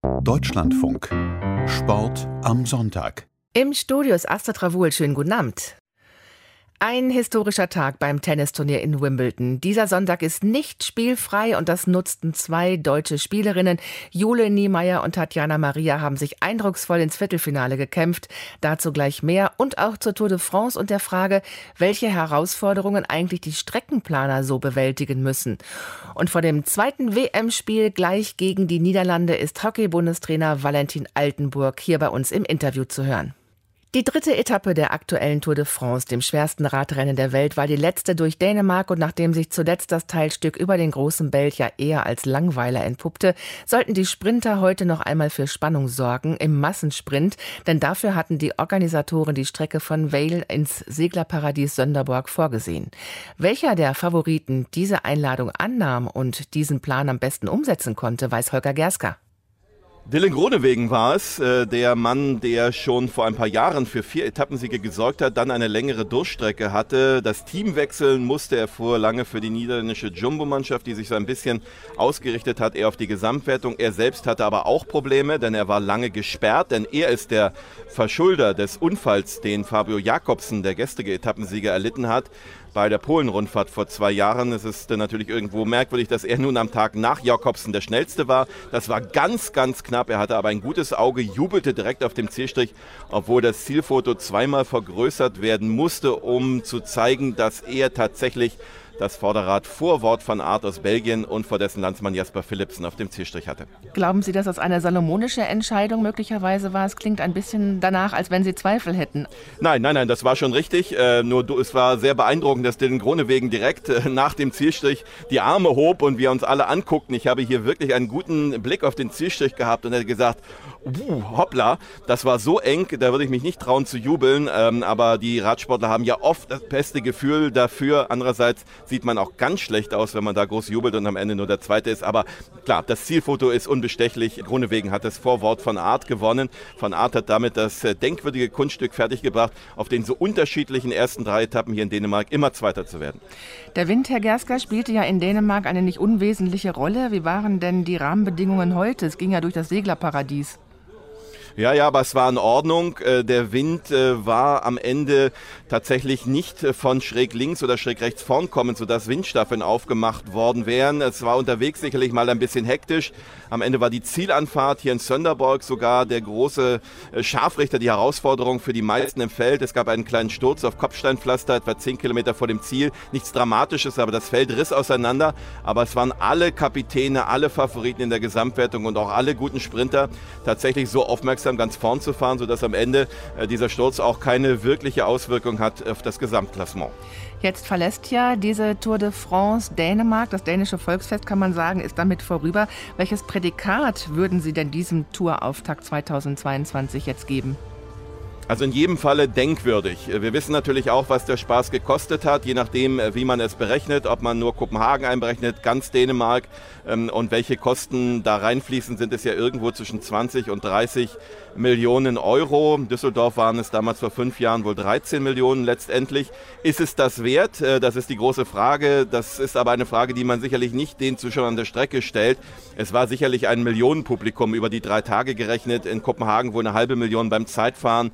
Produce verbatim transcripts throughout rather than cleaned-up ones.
Deutschlandfunk. Sport am Sonntag. Im Studio ist Astrid Ravoul. Schönen guten Abend. Ein historischer Tag beim Tennisturnier in Wimbledon. Dieser Sonntag ist nicht spielfrei und das nutzten zwei deutsche Spielerinnen. Jule Niemeyer und Tatjana Maria haben sich eindrucksvoll ins Viertelfinale gekämpft. Dazu gleich mehr und auch zur Tour de France und der Frage, welche Herausforderungen eigentlich die Streckenplaner so bewältigen müssen. Und vor dem zweiten W M-Spiel gleich gegen die Niederlande ist Hockey-Bundestrainer Valentin Altenburg hier bei uns im Interview zu hören. Die dritte Etappe der aktuellen Tour de France, dem schwersten Radrennen der Welt, war die letzte durch Dänemark und nachdem sich zuletzt das Teilstück über den großen Belt ja eher als Langweiler entpuppte, sollten die Sprinter heute noch einmal für Spannung sorgen im Massensprint, denn dafür hatten die Organisatoren die Strecke von Vail ins Seglerparadies Sönderborg vorgesehen. Welcher der Favoriten diese Einladung annahm und diesen Plan am besten umsetzen konnte, weiß Holger Gerska. Dylan Groenewegen war es, äh, der Mann, der schon vor ein paar Jahren für vier Etappensiege gesorgt hat, dann eine längere Durchstrecke hatte. Das Team wechseln musste, er fuhr lange für die niederländische Jumbo-Mannschaft, die sich so ein bisschen ausgerichtet hat, eher auf die Gesamtwertung. Er selbst hatte aber auch Probleme, denn er war lange gesperrt, denn er ist der Verschulder des Unfalls, den Fabio Jakobsen, der gestrige Etappensieger, erlitten hat. Bei der Polen-Rundfahrt vor zwei Jahren. Es ist natürlich irgendwo merkwürdig, dass er nun am Tag nach Jakobsen der Schnellste war. Das war ganz, ganz knapp. Er hatte aber ein gutes Auge, jubelte direkt auf dem Zielstrich, obwohl das Zielfoto zweimal vergrößert werden musste, um zu zeigen, dass er tatsächlich das Vorderrad vor Wout van Aert aus Belgien und vor dessen Landsmann Jasper Philipsen auf dem Zielstrich hatte. Glauben Sie, dass das eine salomonische Entscheidung möglicherweise war? Es klingt ein bisschen danach, als wenn Sie Zweifel hätten. Nein, nein, nein, das war schon richtig. Äh, nur es war sehr beeindruckend, dass Dylan Groenewegen direkt äh, nach dem Zielstrich die Arme hob und wir uns alle anguckten. Ich habe hier wirklich einen guten Blick auf den Zielstrich gehabt und er hat gesagt, uh, hoppla, das war so eng, da würde ich mich nicht trauen zu jubeln. Ähm, aber die Radsportler haben ja oft das beste Gefühl dafür. Andererseits sieht man auch ganz schlecht aus, wenn man da groß jubelt und am Ende nur der Zweite ist. Aber klar, das Zielfoto ist unbestechlich. Groenewegen hat es vor Wout van Aert gewonnen. Van Aert hat damit das denkwürdige Kunststück fertiggebracht, auf den so unterschiedlichen ersten drei Etappen hier in Dänemark immer Zweiter zu werden. Der Wind, Herr Gerska, spielte ja in Dänemark eine nicht unwesentliche Rolle. Wie waren denn die Rahmenbedingungen heute? Es ging ja durch das Seglerparadies. Ja, ja, aber es war in Ordnung. Der Wind war am Ende tatsächlich nicht von schräg links oder schräg rechts vorn kommend, sodass Windstaffeln aufgemacht worden wären. Es war unterwegs sicherlich mal ein bisschen hektisch. Am Ende war die Zielanfahrt hier in Sönderborg sogar der große Scharfrichter, die Herausforderung für die meisten im Feld. Es gab einen kleinen Sturz auf Kopfsteinpflaster, etwa zehn Kilometer vor dem Ziel. Nichts Dramatisches, aber das Feld riss auseinander. Aber es waren alle Kapitäne, alle Favoriten in der Gesamtwertung und auch alle guten Sprinter tatsächlich so aufmerksam, ganz vorn zu fahren, sodass am Ende äh, dieser Sturz auch keine wirkliche Auswirkung hat auf das Gesamtklassement. Jetzt verlässt ja diese Tour de France Dänemark. Das dänische Volksfest, kann man sagen, ist damit vorüber. Welches Prädikat würden Sie denn diesem Tourauftakt zweitausendzweiundzwanzig jetzt geben? Also in jedem Falle denkwürdig. Wir wissen natürlich auch, was der Spaß gekostet hat, je nachdem, wie man es berechnet, ob man nur Kopenhagen einberechnet, ganz Dänemark ähm, und welche Kosten da reinfließen, sind es ja irgendwo zwischen zwanzig und dreißig Millionen Euro. In Düsseldorf waren es damals vor fünf Jahren wohl dreizehn Millionen letztendlich. Ist es das wert? Das ist die große Frage. Das ist aber eine Frage, die man sicherlich nicht den Zuschauern an der Strecke stellt. Es war sicherlich ein Millionenpublikum über die drei Tage gerechnet. In Kopenhagen wohl eine halbe Million beim Zeitfahren.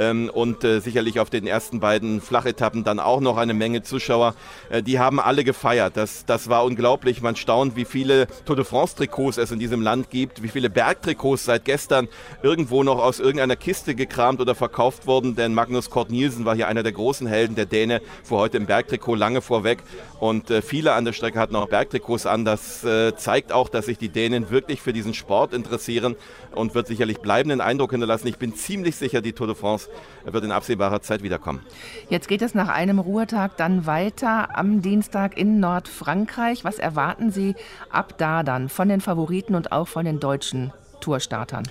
Und äh, sicherlich auf den ersten beiden Flachetappen dann auch noch eine Menge Zuschauer. Äh, die haben alle gefeiert. Das, das war unglaublich. Man staunt, wie viele Tour de France Trikots es in diesem Land gibt, wie viele Bergtrikots seit gestern irgendwo noch aus irgendeiner Kiste gekramt oder verkauft wurden. Denn Magnus Cort Nielsen war hier einer der großen Helden. Der Däne fuhr heute im Bergtrikot lange vorweg. Und äh, viele an der Strecke hatten auch Bergtrikots an. Das äh, zeigt auch, dass sich die Dänen wirklich für diesen Sport interessieren und wird sicherlich bleibenden Eindruck hinterlassen. Ich bin ziemlich sicher, die Tour de France wird in absehbarer Zeit wiederkommen. Jetzt geht es nach einem Ruhetag dann weiter am Dienstag in Nordfrankreich. Was erwarten Sie ab da dann von den Favoriten und auch von den deutschen Tourstartern?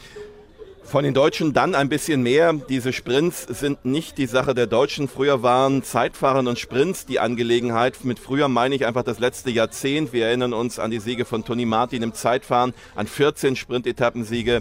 Von den Deutschen dann ein bisschen mehr. Diese Sprints sind nicht die Sache der Deutschen. Früher waren Zeitfahren und Sprints die Angelegenheit. Mit früher meine ich einfach das letzte Jahrzehnt. Wir erinnern uns an die Siege von Tony Martin im Zeitfahren, an vierzehn Sprint-Etappensiege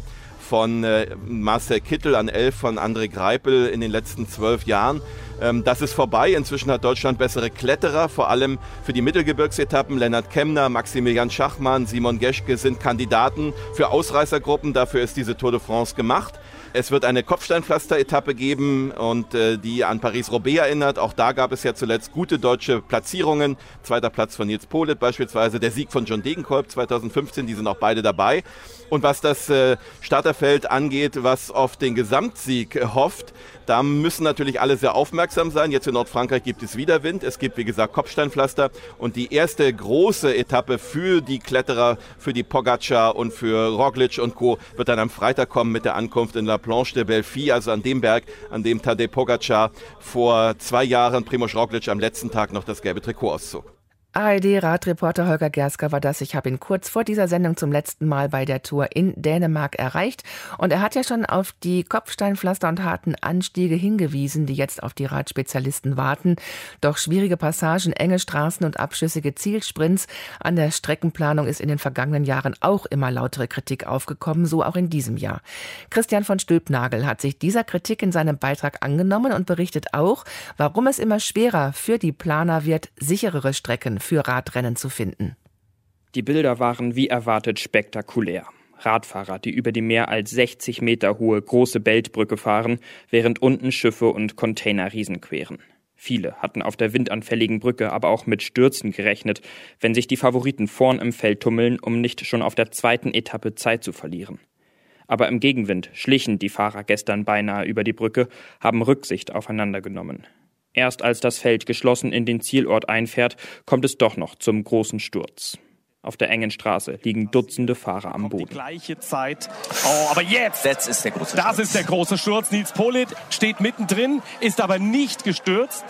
von äh, Marcel Kittel, an elf von André Greipel in den letzten zwölf Jahren. Ähm, das ist vorbei. Inzwischen hat Deutschland bessere Kletterer, vor allem für die Mittelgebirgsetappen. Lennart Kemner, Maximilian Schachmann, Simon Geschke sind Kandidaten für Ausreißergruppen. Dafür ist diese Tour de France gemacht. Es wird eine Kopfsteinpflaster-Etappe geben und äh, die an Paris-Roubaix erinnert. Auch da gab es ja zuletzt gute deutsche Platzierungen. Zweiter Platz von Nils Politt beispielsweise, der Sieg von John Degenkolb zweitausendfünfzehn, die sind auch beide dabei. Und was das äh, Starterfeld angeht, was auf den Gesamtsieg äh, hofft, da müssen natürlich alle sehr aufmerksam sein. Jetzt in Nordfrankreich gibt es wieder Wind. Es gibt, wie gesagt, Kopfsteinpflaster. Und die erste große Etappe für die Kletterer, für die Pogacar und für Roglic und Co. wird dann am Freitag kommen mit der Ankunft in La Planche de Belfi, also an dem Berg, an dem Tadej Pogacar vor zwei Jahren Primož Roglic am letzten Tag noch das gelbe Trikot auszog. A R D-Radreporter Holger Gersker war das. Ich habe ihn kurz vor dieser Sendung zum letzten Mal bei der Tour in Dänemark erreicht. Und er hat ja schon auf die Kopfsteinpflaster und harten Anstiege hingewiesen, die jetzt auf die Radspezialisten warten. Doch schwierige Passagen, enge Straßen und abschüssige Zielsprints an der Streckenplanung ist in den vergangenen Jahren auch immer lautere Kritik aufgekommen, so auch in diesem Jahr. Christian von Stülpnagel hat sich dieser Kritik in seinem Beitrag angenommen und berichtet auch, warum es immer schwerer für die Planer wird, sicherere Strecken für Radrennen zu finden. Die Bilder waren wie erwartet spektakulär. Radfahrer, die über die mehr als sechzig Meter hohe große Beltbrücke fahren, während unten Schiffe und Container Riesen queren. Viele hatten auf der windanfälligen Brücke aber auch mit Stürzen gerechnet, wenn sich die Favoriten vorn im Feld tummeln, um nicht schon auf der zweiten Etappe Zeit zu verlieren. Aber im Gegenwind schlichen die Fahrer gestern beinahe über die Brücke, haben Rücksicht aufeinander genommen. Erst als das Feld geschlossen in den Zielort einfährt, kommt es doch noch zum großen Sturz. Auf der engen Straße liegen Dutzende Fahrer am Boden. Die gleiche Zeit. Oh, aber jetzt! Das ist der große Sturz. Das ist der große Sturz. Nils Politt steht mittendrin, ist aber nicht gestürzt.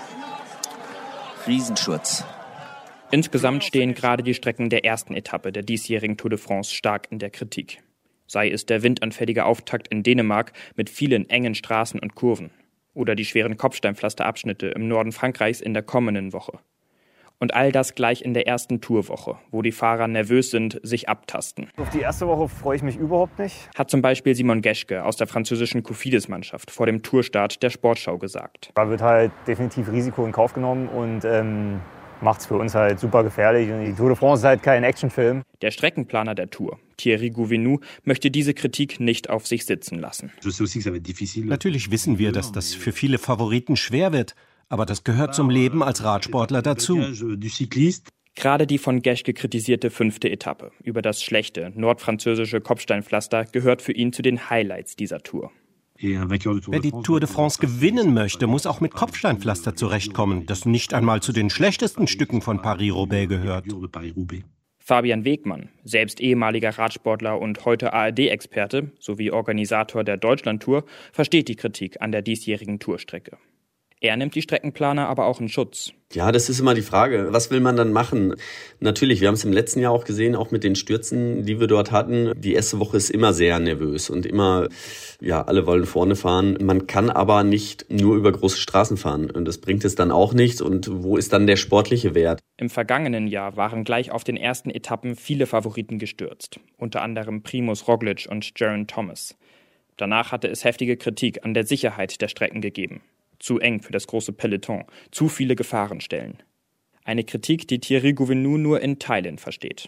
Riesensturz. Insgesamt stehen gerade die Strecken der ersten Etappe der diesjährigen Tour de France stark in der Kritik. Sei es der windanfällige Auftakt in Dänemark mit vielen engen Straßen und Kurven. Oder die schweren Kopfsteinpflasterabschnitte im Norden Frankreichs in der kommenden Woche. Und all das gleich in der ersten Tourwoche, wo die Fahrer nervös sind, sich abtasten. Auf die erste Woche freue ich mich überhaupt nicht. Hat zum Beispiel Simon Geschke aus der französischen Cofidis-Mannschaft vor dem Tourstart der Sportschau gesagt. Da wird halt definitiv Risiko in Kauf genommen und ähm, macht es für uns halt super gefährlich. Und die Tour de France ist halt kein Actionfilm. Der Streckenplaner der Tour, Thierry Gouvenou, möchte diese Kritik nicht auf sich sitzen lassen. Natürlich wissen wir, dass das für viele Favoriten schwer wird. Aber das gehört zum Leben als Radsportler dazu. Gerade die von Geschke kritisierte fünfte Etappe über das schlechte nordfranzösische Kopfsteinpflaster gehört für ihn zu den Highlights dieser Tour. Wer die Tour de France gewinnen möchte, muss auch mit Kopfsteinpflaster zurechtkommen, das nicht einmal zu den schlechtesten Stücken von Paris-Roubaix gehört. Fabian Wegmann, selbst ehemaliger Radsportler und heute A R D-Experte sowie Organisator der Deutschlandtour, versteht die Kritik an der diesjährigen Tourstrecke. Er nimmt die Streckenplaner aber auch in Schutz. Ja, das ist immer die Frage. Was will man dann machen? Natürlich, wir haben es im letzten Jahr auch gesehen, auch mit den Stürzen, die wir dort hatten. Die erste Woche ist immer sehr nervös und immer, ja, alle wollen vorne fahren. Man kann aber nicht nur über große Straßen fahren und das bringt es dann auch nichts. Und wo ist dann der sportliche Wert? Im vergangenen Jahr waren gleich auf den ersten Etappen viele Favoriten gestürzt. Unter anderem Primož Roglic und Geraint Thomas. Danach hatte es heftige Kritik an der Sicherheit der Strecken gegeben. Zu eng für das große Peloton, zu viele Gefahrenstellen. Eine Kritik, die Thierry Gouvenou nur in Teilen versteht.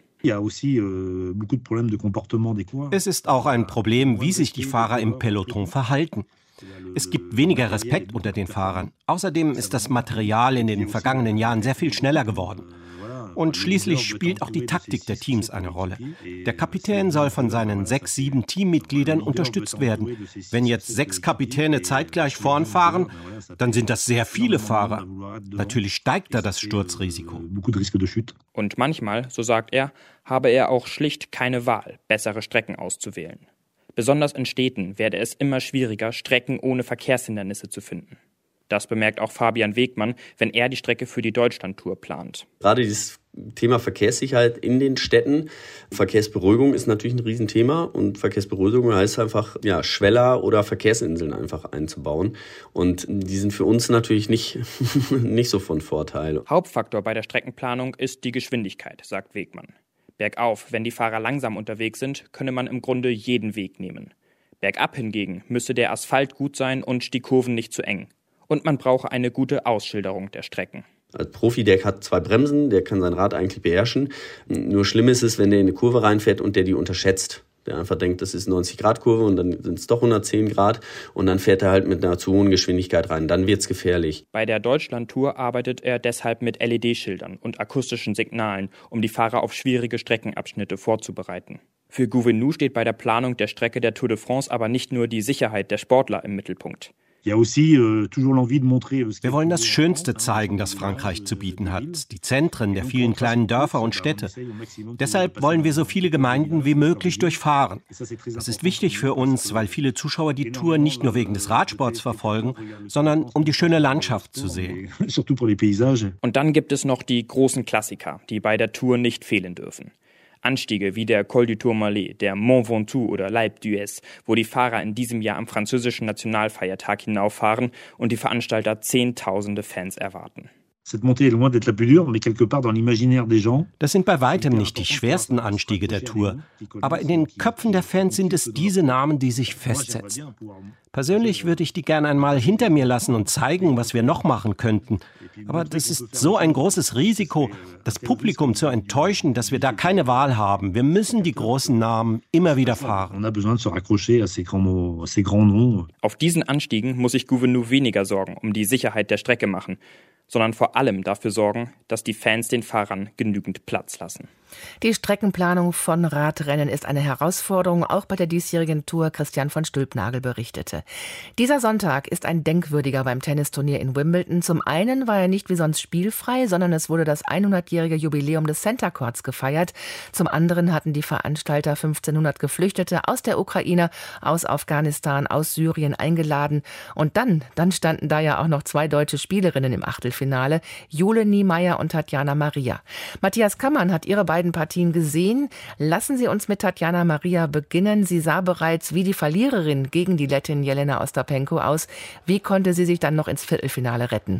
Es ist auch ein Problem, wie sich die Fahrer im Peloton verhalten. Es gibt weniger Respekt unter den Fahrern. Außerdem ist das Material in den vergangenen Jahren sehr viel schneller geworden. Und schließlich spielt auch die Taktik der Teams eine Rolle. Der Kapitän soll von seinen sechs, sieben Teammitgliedern unterstützt werden. Wenn jetzt sechs Kapitäne zeitgleich vorn fahren, dann sind das sehr viele Fahrer. Natürlich steigt da das Sturzrisiko. Und manchmal, so sagt er, habe er auch schlicht keine Wahl, bessere Strecken auszuwählen. Besonders in Städten werde es immer schwieriger, Strecken ohne Verkehrshindernisse zu finden. Das bemerkt auch Fabian Wegmann, wenn er die Strecke für die Deutschlandtour plant. Gerade dieses Thema Verkehrssicherheit in den Städten. Verkehrsberuhigung ist natürlich ein Riesenthema und Verkehrsberuhigung heißt einfach, ja, Schweller oder Verkehrsinseln einfach einzubauen. Und die sind für uns natürlich nicht, nicht so von Vorteil. Hauptfaktor bei der Streckenplanung ist die Geschwindigkeit, sagt Wegmann. Bergauf, wenn die Fahrer langsam unterwegs sind, könne man im Grunde jeden Weg nehmen. Bergab hingegen müsse der Asphalt gut sein und die Kurven nicht zu eng. Und man brauche eine gute Ausschilderung der Strecken. Als Profi, der hat zwei Bremsen, der kann sein Rad eigentlich beherrschen. Nur schlimm ist es, wenn der in eine Kurve reinfährt und der die unterschätzt. Der einfach denkt, das ist neunzig Grad Kurve und dann sind es doch hundertzehn Grad und dann fährt er halt mit einer zu hohen Geschwindigkeit rein. Dann wird's gefährlich. Bei der Deutschlandtour arbeitet er deshalb mit L E D-Schildern und akustischen Signalen, um die Fahrer auf schwierige Streckenabschnitte vorzubereiten. Für Gouvenou steht bei der Planung der Strecke der Tour de France aber nicht nur die Sicherheit der Sportler im Mittelpunkt. Wir wollen das Schönste zeigen, das Frankreich zu bieten hat, die Zentren der vielen kleinen Dörfer und Städte. Deshalb wollen wir so viele Gemeinden wie möglich durchfahren. Das ist wichtig für uns, weil viele Zuschauer die Tour nicht nur wegen des Radsports verfolgen, sondern um die schöne Landschaft zu sehen. Und dann gibt es noch die großen Klassiker, die bei der Tour nicht fehlen dürfen. Anstiege wie der Col du Tourmalet, der Mont Ventoux oder L'Alpe d'Huez, wo die Fahrer in diesem Jahr am französischen Nationalfeiertag hinauffahren und die Veranstalter Zehntausende Fans erwarten. Das sind bei weitem nicht die schwersten Anstiege der Tour, aber in den Köpfen der Fans sind es diese Namen, die sich festsetzen. Persönlich würde ich die gern einmal hinter mir lassen und zeigen, was wir noch machen könnten. Aber das ist so ein großes Risiko, das Publikum zu enttäuschen, dass wir da keine Wahl haben. Wir müssen die großen Namen immer wieder fahren. Auf diesen Anstiegen muss sich Gouvenou weniger Sorgen um die Sicherheit der Strecke machen, sondern vor allem dafür sorgen, dass die Fans den Fahrern genügend Platz lassen. Die Streckenplanung von Radrennen ist eine Herausforderung, auch bei der diesjährigen Tour. Christian von Stülpnagel berichtete. Dieser Sonntag ist ein denkwürdiger beim Tennisturnier in Wimbledon. Zum einen war er nicht wie sonst spielfrei, sondern es wurde das hundertjährige Jubiläum des Center Courts gefeiert. Zum anderen hatten die Veranstalter fünfzehnhundert Geflüchtete aus der Ukraine, aus Afghanistan, aus Syrien eingeladen. Und dann, dann standen da ja auch noch zwei deutsche Spielerinnen im Achtelfinale, Jule Niemeyer und Tatjana Maria. Matthias Kammann hat ihre beiden Partien gesehen. Lassen Sie uns mit Tatjana Maria beginnen. Sie sah bereits wie die Verliererin gegen die Lettin Jelena Ostapenko aus. Wie konnte sie sich dann noch ins Viertelfinale retten?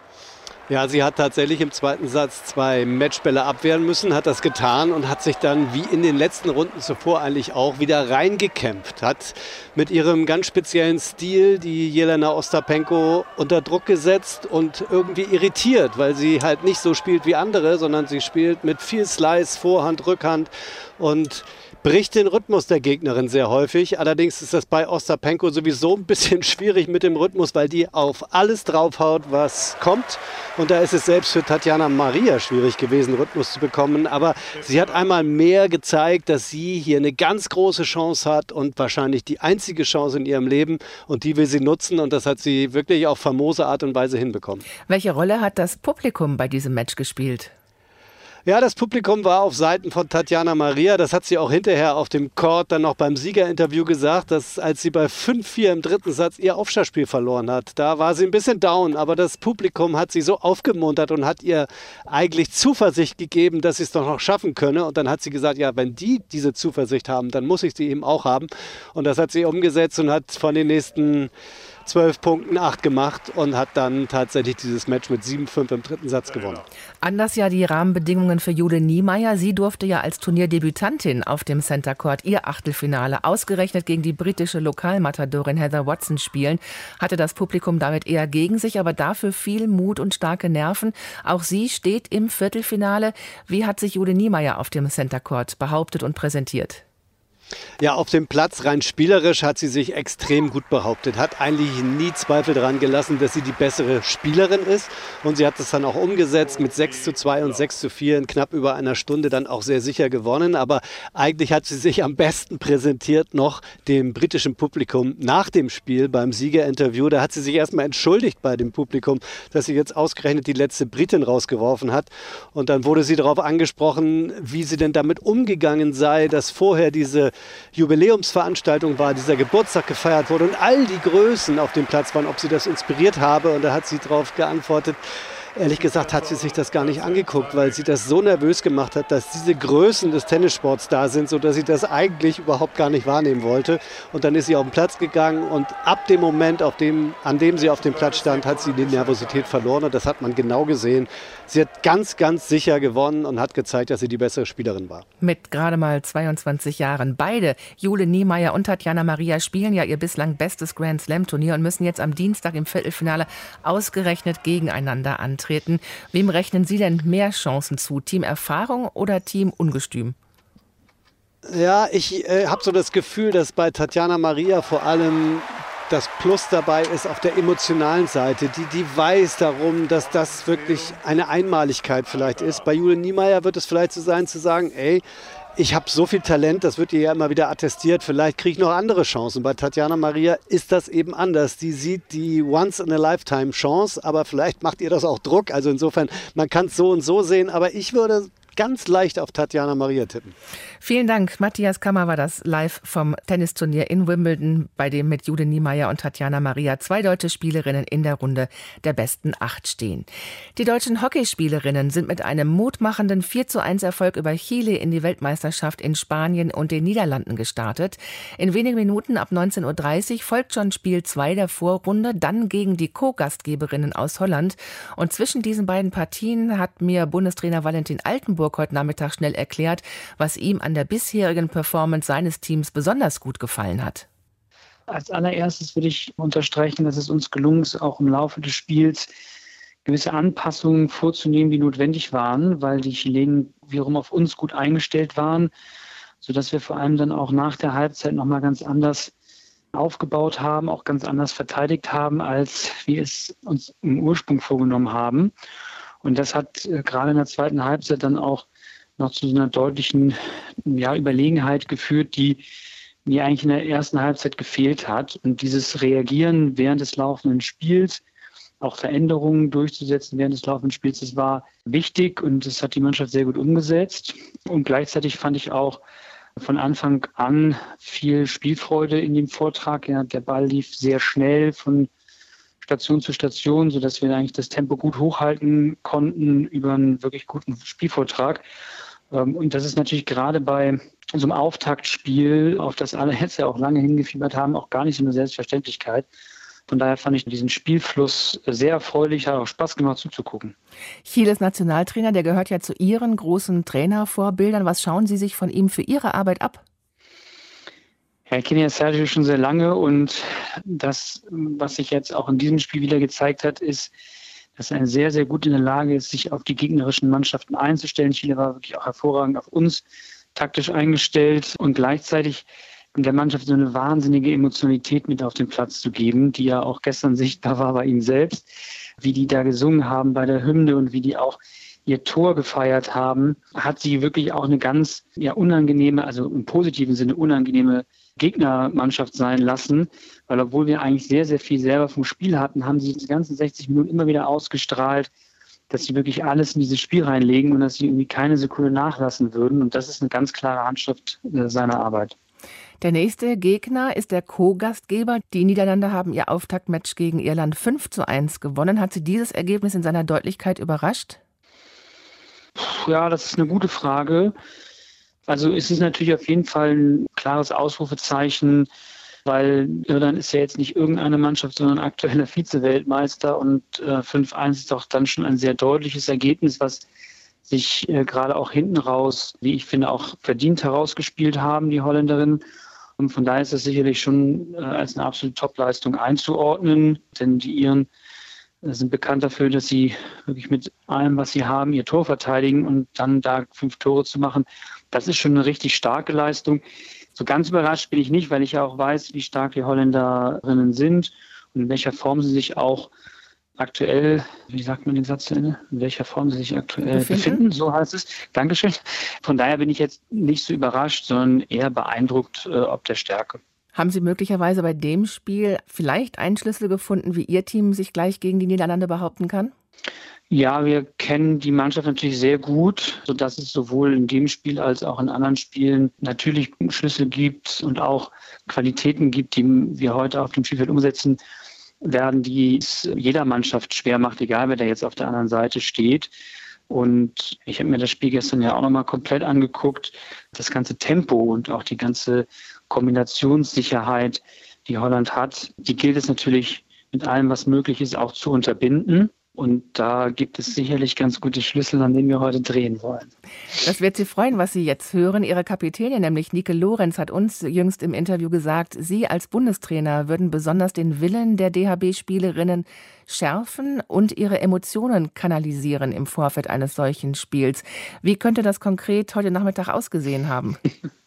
Ja, sie hat tatsächlich im zweiten Satz zwei Matchbälle abwehren müssen, hat das getan und hat sich dann wie in den letzten Runden zuvor eigentlich auch wieder reingekämpft. Hat mit ihrem ganz speziellen Stil die Jelena Ostapenko unter Druck gesetzt und irgendwie irritiert, weil sie halt nicht so spielt wie andere, sondern sie spielt mit viel Slice, Vorhand, Rückhand und bricht den Rhythmus der Gegnerin sehr häufig. Allerdings ist das bei Ostapenko sowieso ein bisschen schwierig mit dem Rhythmus, weil die auf alles draufhaut, was kommt. Und da ist es selbst für Tatjana Maria schwierig gewesen, Rhythmus zu bekommen. Aber sie hat einmal mehr gezeigt, dass sie hier eine ganz große Chance hat und wahrscheinlich die einzige Chance in ihrem Leben. Und die will sie nutzen und das hat sie wirklich auf famose Art und Weise hinbekommen. Welche Rolle hat das Publikum bei diesem Match gespielt? Ja, das Publikum war auf Seiten von Tatjana Maria. Das hat sie auch hinterher auf dem Court dann noch beim Siegerinterview gesagt, dass als sie bei fünf vier im dritten Satz ihr Aufschlagspiel verloren hat, da war sie ein bisschen down. Aber das Publikum hat sie so aufgemuntert und hat ihr eigentlich Zuversicht gegeben, dass sie es doch noch schaffen könne. Und dann hat sie gesagt, ja, wenn die diese Zuversicht haben, dann muss ich sie eben auch haben. Und das hat sie umgesetzt und hat von den nächsten zwölf Punkten acht gemacht und hat dann tatsächlich dieses Match mit sieben fünf im dritten Satz gewonnen. Anders ja die Rahmenbedingungen für Jule Niemeyer. Sie durfte ja als Turnierdebütantin auf dem Center Court ihr Achtelfinale ausgerechnet gegen die britische Lokalmatadorin Heather Watson spielen. Hatte das Publikum damit eher gegen sich, aber dafür viel Mut und starke Nerven. Auch sie steht im Viertelfinale. Wie hat sich Jule Niemeyer auf dem Center Court behauptet und präsentiert? Ja, auf dem Platz rein spielerisch hat sie sich extrem gut behauptet, hat eigentlich nie Zweifel daran gelassen, dass sie die bessere Spielerin ist und sie hat es dann auch umgesetzt mit sechs zu zwei und sechs zu vier in knapp über einer Stunde dann auch sehr sicher gewonnen, aber eigentlich hat sie sich am besten präsentiert noch dem britischen Publikum nach dem Spiel beim Siegerinterview. Da hat sie sich erstmal entschuldigt bei dem Publikum, dass sie jetzt ausgerechnet die letzte Britin rausgeworfen hat und dann wurde sie darauf angesprochen, wie sie denn damit umgegangen sei, dass vorher diese Jubiläumsveranstaltung war, dieser Geburtstag gefeiert wurde und all die Größen auf dem Platz waren, ob sie das inspiriert habe. Und da hat sie darauf geantwortet, ehrlich gesagt hat sie sich das gar nicht angeguckt, weil sie das so nervös gemacht hat, dass diese Größen des Tennissports da sind, sodass sie das eigentlich überhaupt gar nicht wahrnehmen wollte. Und dann ist sie auf den Platz gegangen und ab dem Moment, auf dem, an dem sie auf dem Platz stand, hat sie die Nervosität verloren und das hat man genau gesehen. Sie hat ganz, ganz sicher gewonnen und hat gezeigt, dass sie die bessere Spielerin war. Mit gerade mal zweiundzwanzig Jahren. Beide, Jule Niemeyer und Tatjana Maria, spielen ja ihr bislang bestes Grand-Slam-Turnier und müssen jetzt am Dienstag im Viertelfinale ausgerechnet gegeneinander antreten. Wem rechnen Sie denn mehr Chancen zu? Team Erfahrung oder Team Ungestüm? Ja, ich äh, habe so das Gefühl, dass bei Tatjana Maria vor allem das Plus dabei ist auf der emotionalen Seite. Die, die weiß darum, dass das wirklich eine Einmaligkeit vielleicht ist. Bei Jule Niemeyer wird es vielleicht so sein, zu sagen, ey, ich habe so viel Talent, das wird ihr ja immer wieder attestiert, vielleicht kriege ich noch andere Chancen. Bei Tatjana Maria ist das eben anders. Die sieht die Once-in-a-Lifetime-Chance, aber vielleicht macht ihr das auch Druck. Also insofern, man kann es so und so sehen, aber ich würde ganz leicht auf Tatjana Maria tippen. Vielen Dank. Matthias Kammer war das live vom Tennisturnier in Wimbledon, bei dem mit Jule Niemeyer und Tatjana Maria zwei deutsche Spielerinnen in der Runde der besten acht stehen. Die deutschen Hockeyspielerinnen sind mit einem mutmachenden vier zu eins Erfolg über Chile in die Weltmeisterschaft in Spanien und den Niederlanden gestartet. In wenigen Minuten ab neunzehn Uhr dreißig folgt schon Spiel zwei der Vorrunde, dann gegen die Co-Gastgeberinnen aus Holland. Und zwischen diesen beiden Partien hat mir Bundestrainer Valentin Altenburg heute Nachmittag schnell erklärt, was ihm an der bisherigen Performance seines Teams besonders gut gefallen hat. Als allererstes würde ich unterstreichen, dass es uns gelungen ist, auch im Laufe des Spiels gewisse Anpassungen vorzunehmen, die notwendig waren, weil die Chilenen wiederum auf uns gut eingestellt waren, sodass wir vor allem dann auch nach der Halbzeit nochmal ganz anders aufgebaut haben, auch ganz anders verteidigt haben, als wir es uns im Ursprung vorgenommen haben. Und das hat äh, gerade in der zweiten Halbzeit dann auch noch zu so einer deutlichen ja, Überlegenheit geführt, die mir eigentlich in der ersten Halbzeit gefehlt hat. Und dieses Reagieren während des laufenden Spiels, auch Veränderungen durchzusetzen während des laufenden Spiels, das war wichtig und das hat die Mannschaft sehr gut umgesetzt. Und gleichzeitig fand ich auch von Anfang an viel Spielfreude in dem Vortrag. Ja, der Ball lief sehr schnell von Station zu Station, sodass wir eigentlich das Tempo gut hochhalten konnten über einen wirklich guten Spielvortrag. Und das ist natürlich gerade bei so einem Auftaktspiel, auf das alle jetzt ja auch lange hingefiebert haben, auch gar nicht so eine Selbstverständlichkeit. Von daher fand ich diesen Spielfluss sehr erfreulich, hat auch Spaß gemacht zuzugucken. Chiles Nationaltrainer, der gehört ja zu Ihren großen Trainervorbildern. Was schauen Sie sich von ihm für Ihre Arbeit ab? Ja, ich kenne ja Sergio schon sehr lange und das, was sich jetzt auch in diesem Spiel wieder gezeigt hat, ist, dass er sehr, sehr gut in der Lage ist, sich auf die gegnerischen Mannschaften einzustellen. Chile war wirklich auch hervorragend auf uns taktisch eingestellt und gleichzeitig der Mannschaft so eine wahnsinnige Emotionalität mit auf den Platz zu geben, die ja auch gestern sichtbar war bei ihm selbst, wie die da gesungen haben bei der Hymne und wie die auch ihr Tor gefeiert haben, hat sie wirklich auch eine ganz ja, unangenehme, also im positiven Sinne unangenehme Gegnermannschaft sein lassen, weil obwohl wir eigentlich sehr, sehr viel selber vom Spiel hatten, haben sie die ganzen sechzig Minuten immer wieder ausgestrahlt, dass sie wirklich alles in dieses Spiel reinlegen und dass sie irgendwie keine Sekunde nachlassen würden. Und das ist eine ganz klare Handschrift äh, seiner Arbeit. Der nächste Gegner ist der Co-Gastgeber. Die Niederlande haben ihr Auftaktmatch gegen Irland fünf zu eins gewonnen. Hat Sie dieses Ergebnis in seiner Deutlichkeit überrascht? Ja, das ist eine gute Frage. Also es ist natürlich auf jeden Fall ein klares Ausrufezeichen, weil Irland ist ja jetzt nicht irgendeine Mannschaft, sondern aktueller Vize-Weltmeister und äh, fünf eins ist doch dann schon ein sehr deutliches Ergebnis, was sich äh, gerade auch hinten raus, wie ich finde, auch verdient herausgespielt haben, die Holländerinnen. Und von daher ist das sicherlich schon äh, als eine absolute Topleistung einzuordnen, denn die Iren sind bekannt dafür, dass sie wirklich mit allem, was sie haben, ihr Tor verteidigen und dann da fünf Tore zu machen. Das ist schon eine richtig starke Leistung. So ganz überrascht bin ich nicht, weil ich ja auch weiß, wie stark die Holländerinnen sind und in welcher Form sie sich auch aktuell, wie sagt man den Satz zu Ende, in welcher Form sie sich aktuell befinden, befinden so heißt es. Dankeschön. Von daher bin ich jetzt nicht so überrascht, sondern eher beeindruckt äh, ob der Stärke. Haben Sie möglicherweise bei dem Spiel vielleicht einen Schlüssel gefunden, wie Ihr Team sich gleich gegen die Niederlande behaupten kann? Ja, wir kennen die Mannschaft natürlich sehr gut, sodass es sowohl in dem Spiel als auch in anderen Spielen natürlich Schlüssel gibt und auch Qualitäten gibt, die wir heute auf dem Spielfeld umsetzen, werden, die es jeder Mannschaft schwer macht, egal wer da jetzt auf der anderen Seite steht. Und ich habe mir das Spiel gestern ja auch nochmal komplett angeguckt. Das ganze Tempo und auch die ganze Kombinationssicherheit, die Holland hat, die gilt es natürlich mit allem, was möglich ist, auch zu unterbinden. Und da gibt es sicherlich ganz gute Schlüssel, an denen wir heute drehen wollen. Das wird Sie freuen, was Sie jetzt hören. Ihre Kapitänin, nämlich Nike Lorenz, hat uns jüngst im Interview gesagt, Sie als Bundestrainer würden besonders den Willen der D H B-Spielerinnen schärfen und ihre Emotionen kanalisieren im Vorfeld eines solchen Spiels. Wie könnte das konkret heute Nachmittag ausgesehen haben?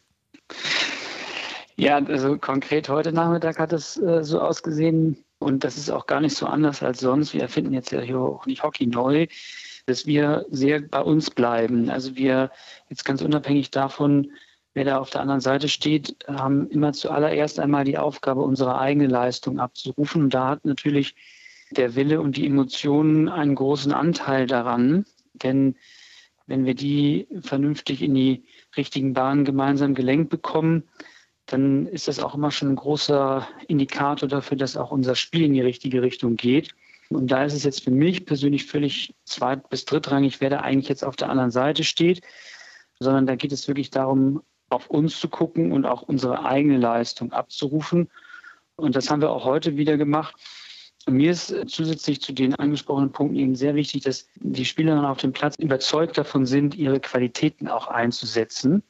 Ja, also konkret heute Nachmittag hat es äh, so ausgesehen, und das ist auch gar nicht so anders als sonst. Wir erfinden jetzt ja hier auch nicht Hockey neu, dass wir sehr bei uns bleiben. Also wir jetzt ganz unabhängig davon, wer da auf der anderen Seite steht, haben immer zuallererst einmal die Aufgabe, unsere eigene Leistung abzurufen. Und da hat natürlich der Wille und die Emotionen einen großen Anteil daran. Denn wenn wir die vernünftig in die richtigen Bahnen gemeinsam gelenkt bekommen, dann ist das auch immer schon ein großer Indikator dafür, dass auch unser Spiel in die richtige Richtung geht. Und da ist es jetzt für mich persönlich völlig zweit- bis drittrangig, wer da eigentlich jetzt auf der anderen Seite steht, sondern da geht es wirklich darum, auf uns zu gucken und auch unsere eigene Leistung abzurufen. Und das haben wir auch heute wieder gemacht. Und mir ist zusätzlich zu den angesprochenen Punkten eben sehr wichtig, dass die Spielerinnen auf dem Platz überzeugt davon sind, ihre Qualitäten auch einzusetzen.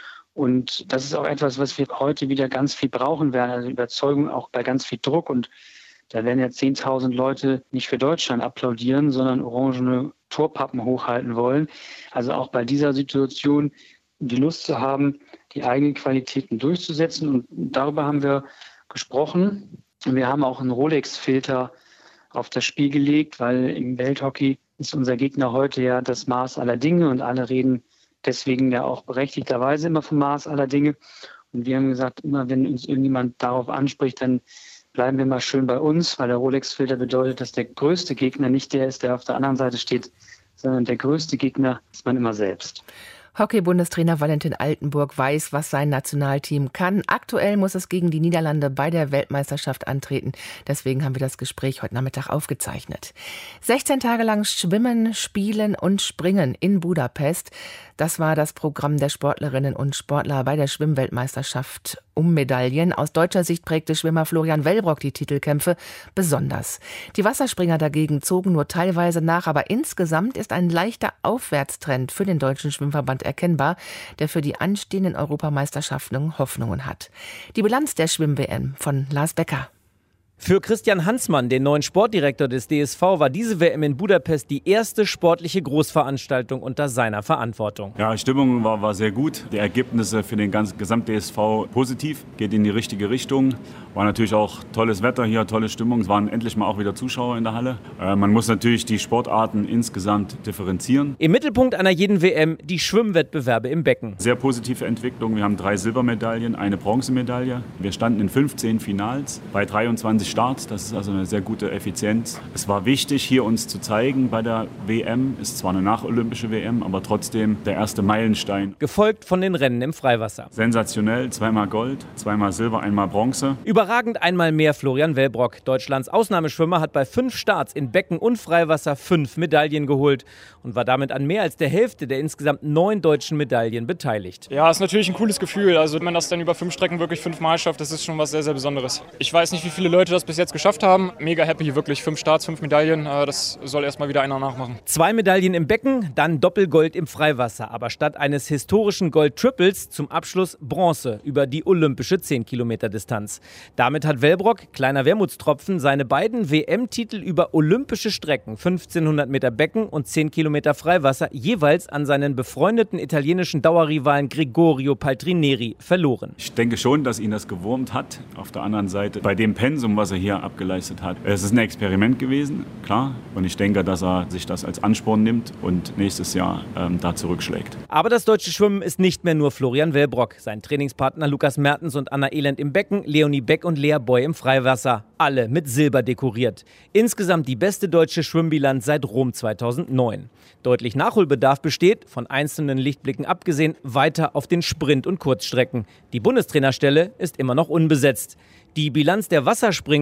Und das ist auch etwas, was wir heute wieder ganz viel brauchen werden, also Überzeugung auch bei ganz viel Druck. Und da werden ja zehntausend Leute nicht für Deutschland applaudieren, sondern orangene Torpappen hochhalten wollen. Also auch bei dieser Situation die Lust zu haben, die eigenen Qualitäten durchzusetzen. Und darüber haben wir gesprochen. Und wir haben auch einen Rolex-Filter auf das Spiel gelegt, weil im Welthockey ist unser Gegner heute ja das Maß aller Dinge und alle reden deswegen ja auch berechtigterweise immer vom Maß aller Dinge. Und wir haben gesagt, immer wenn uns irgendjemand darauf anspricht, dann bleiben wir mal schön bei uns, weil der Rolex-Filter bedeutet, dass der größte Gegner nicht der ist, der auf der anderen Seite steht, sondern der größte Gegner ist man immer selbst. Hockey-Bundestrainer Valentin Altenburg weiß, was sein Nationalteam kann. Aktuell muss es gegen die Niederlande bei der Weltmeisterschaft antreten. Deswegen haben wir das Gespräch heute Nachmittag aufgezeichnet. sechzehn Tage lang Schwimmen, Spielen und Springen in Budapest. Das war das Programm der Sportlerinnen und Sportler bei der Schwimmweltmeisterschaft um Medaillen. Aus deutscher Sicht prägte Schwimmer Florian Wellbrock die Titelkämpfe besonders. Die Wasserspringer dagegen zogen nur teilweise nach, aber insgesamt ist ein leichter Aufwärtstrend für den Deutschen Schwimmverband erkennbar, der für die anstehenden Europameisterschaften Hoffnungen hat. Die Bilanz der Schwimm-W M von Lars Becker. Für Christian Hansmann, den neuen Sportdirektor des D S V, war diese W M in Budapest die erste sportliche Großveranstaltung unter seiner Verantwortung. Ja, die Stimmung war, war sehr gut. Die Ergebnisse für den ganzen Gesamt-D S V positiv, geht in die richtige Richtung. War natürlich auch tolles Wetter hier, tolle Stimmung. Es waren endlich mal auch wieder Zuschauer in der Halle. Äh, man muss natürlich die Sportarten insgesamt differenzieren. Im Mittelpunkt einer jeden W M die Schwimmwettbewerbe im Becken. Sehr positive Entwicklung. Wir haben drei Silbermedaillen, eine Bronzemedaille. Wir standen in fünfzehn Finals bei dreiundzwanzig Starts. Das ist also eine sehr gute Effizienz. Es war wichtig, hier uns zu zeigen bei der W M. Ist zwar eine nacholympische W M, aber trotzdem der erste Meilenstein. Gefolgt von den Rennen im Freiwasser. Sensationell, zweimal Gold, zweimal Silber, einmal Bronze. Überragend einmal mehr Florian Wellbrock. Deutschlands Ausnahmeschwimmer hat bei fünf Starts in Becken und Freiwasser fünf Medaillen geholt und war damit an mehr als der Hälfte der insgesamt neun deutschen Medaillen beteiligt. Ja, ist natürlich ein cooles Gefühl. Also wenn man das dann über fünf Strecken wirklich fünfmal schafft, das ist schon was sehr, sehr Besonderes. Ich weiß nicht, wie viele Leute das bis jetzt geschafft haben. Mega happy, wirklich fünf Starts, fünf Medaillen. Das soll erstmal wieder einer nachmachen. Zwei Medaillen im Becken, dann Doppelgold im Freiwasser. Aber statt eines historischen Gold-Triples zum Abschluss Bronze über die olympische zehn Kilometer Distanz. Damit hat Wellbrock, kleiner Wermutstropfen, seine beiden W M-Titel über olympische Strecken, fünfzehnhundert Meter Becken und zehn Kilometer Freiwasser, jeweils an seinen befreundeten italienischen Dauerrivalen Gregorio Paltrineri verloren. Ich denke schon, dass ihn das gewurmt hat. Auf der anderen Seite, bei dem Pensum, was er hier abgeleistet hat. Es ist ein Experiment gewesen, klar. Und ich denke, dass er sich das als Ansporn nimmt und nächstes Jahr ähm, da zurückschlägt. Aber das deutsche Schwimmen ist nicht mehr nur Florian Wellbrock. Sein Trainingspartner Lukas Mertens und Anna Elend im Becken, Leonie Beck und Lea Boy im Freiwasser. Alle mit Silber dekoriert. Insgesamt die beste deutsche Schwimmbilanz seit Rom zweitausendneun. Deutlich Nachholbedarf besteht, von einzelnen Lichtblicken abgesehen, weiter auf den Sprint- und Kurzstrecken. Die Bundestrainerstelle ist immer noch unbesetzt. Die Bilanz der Wasserspringer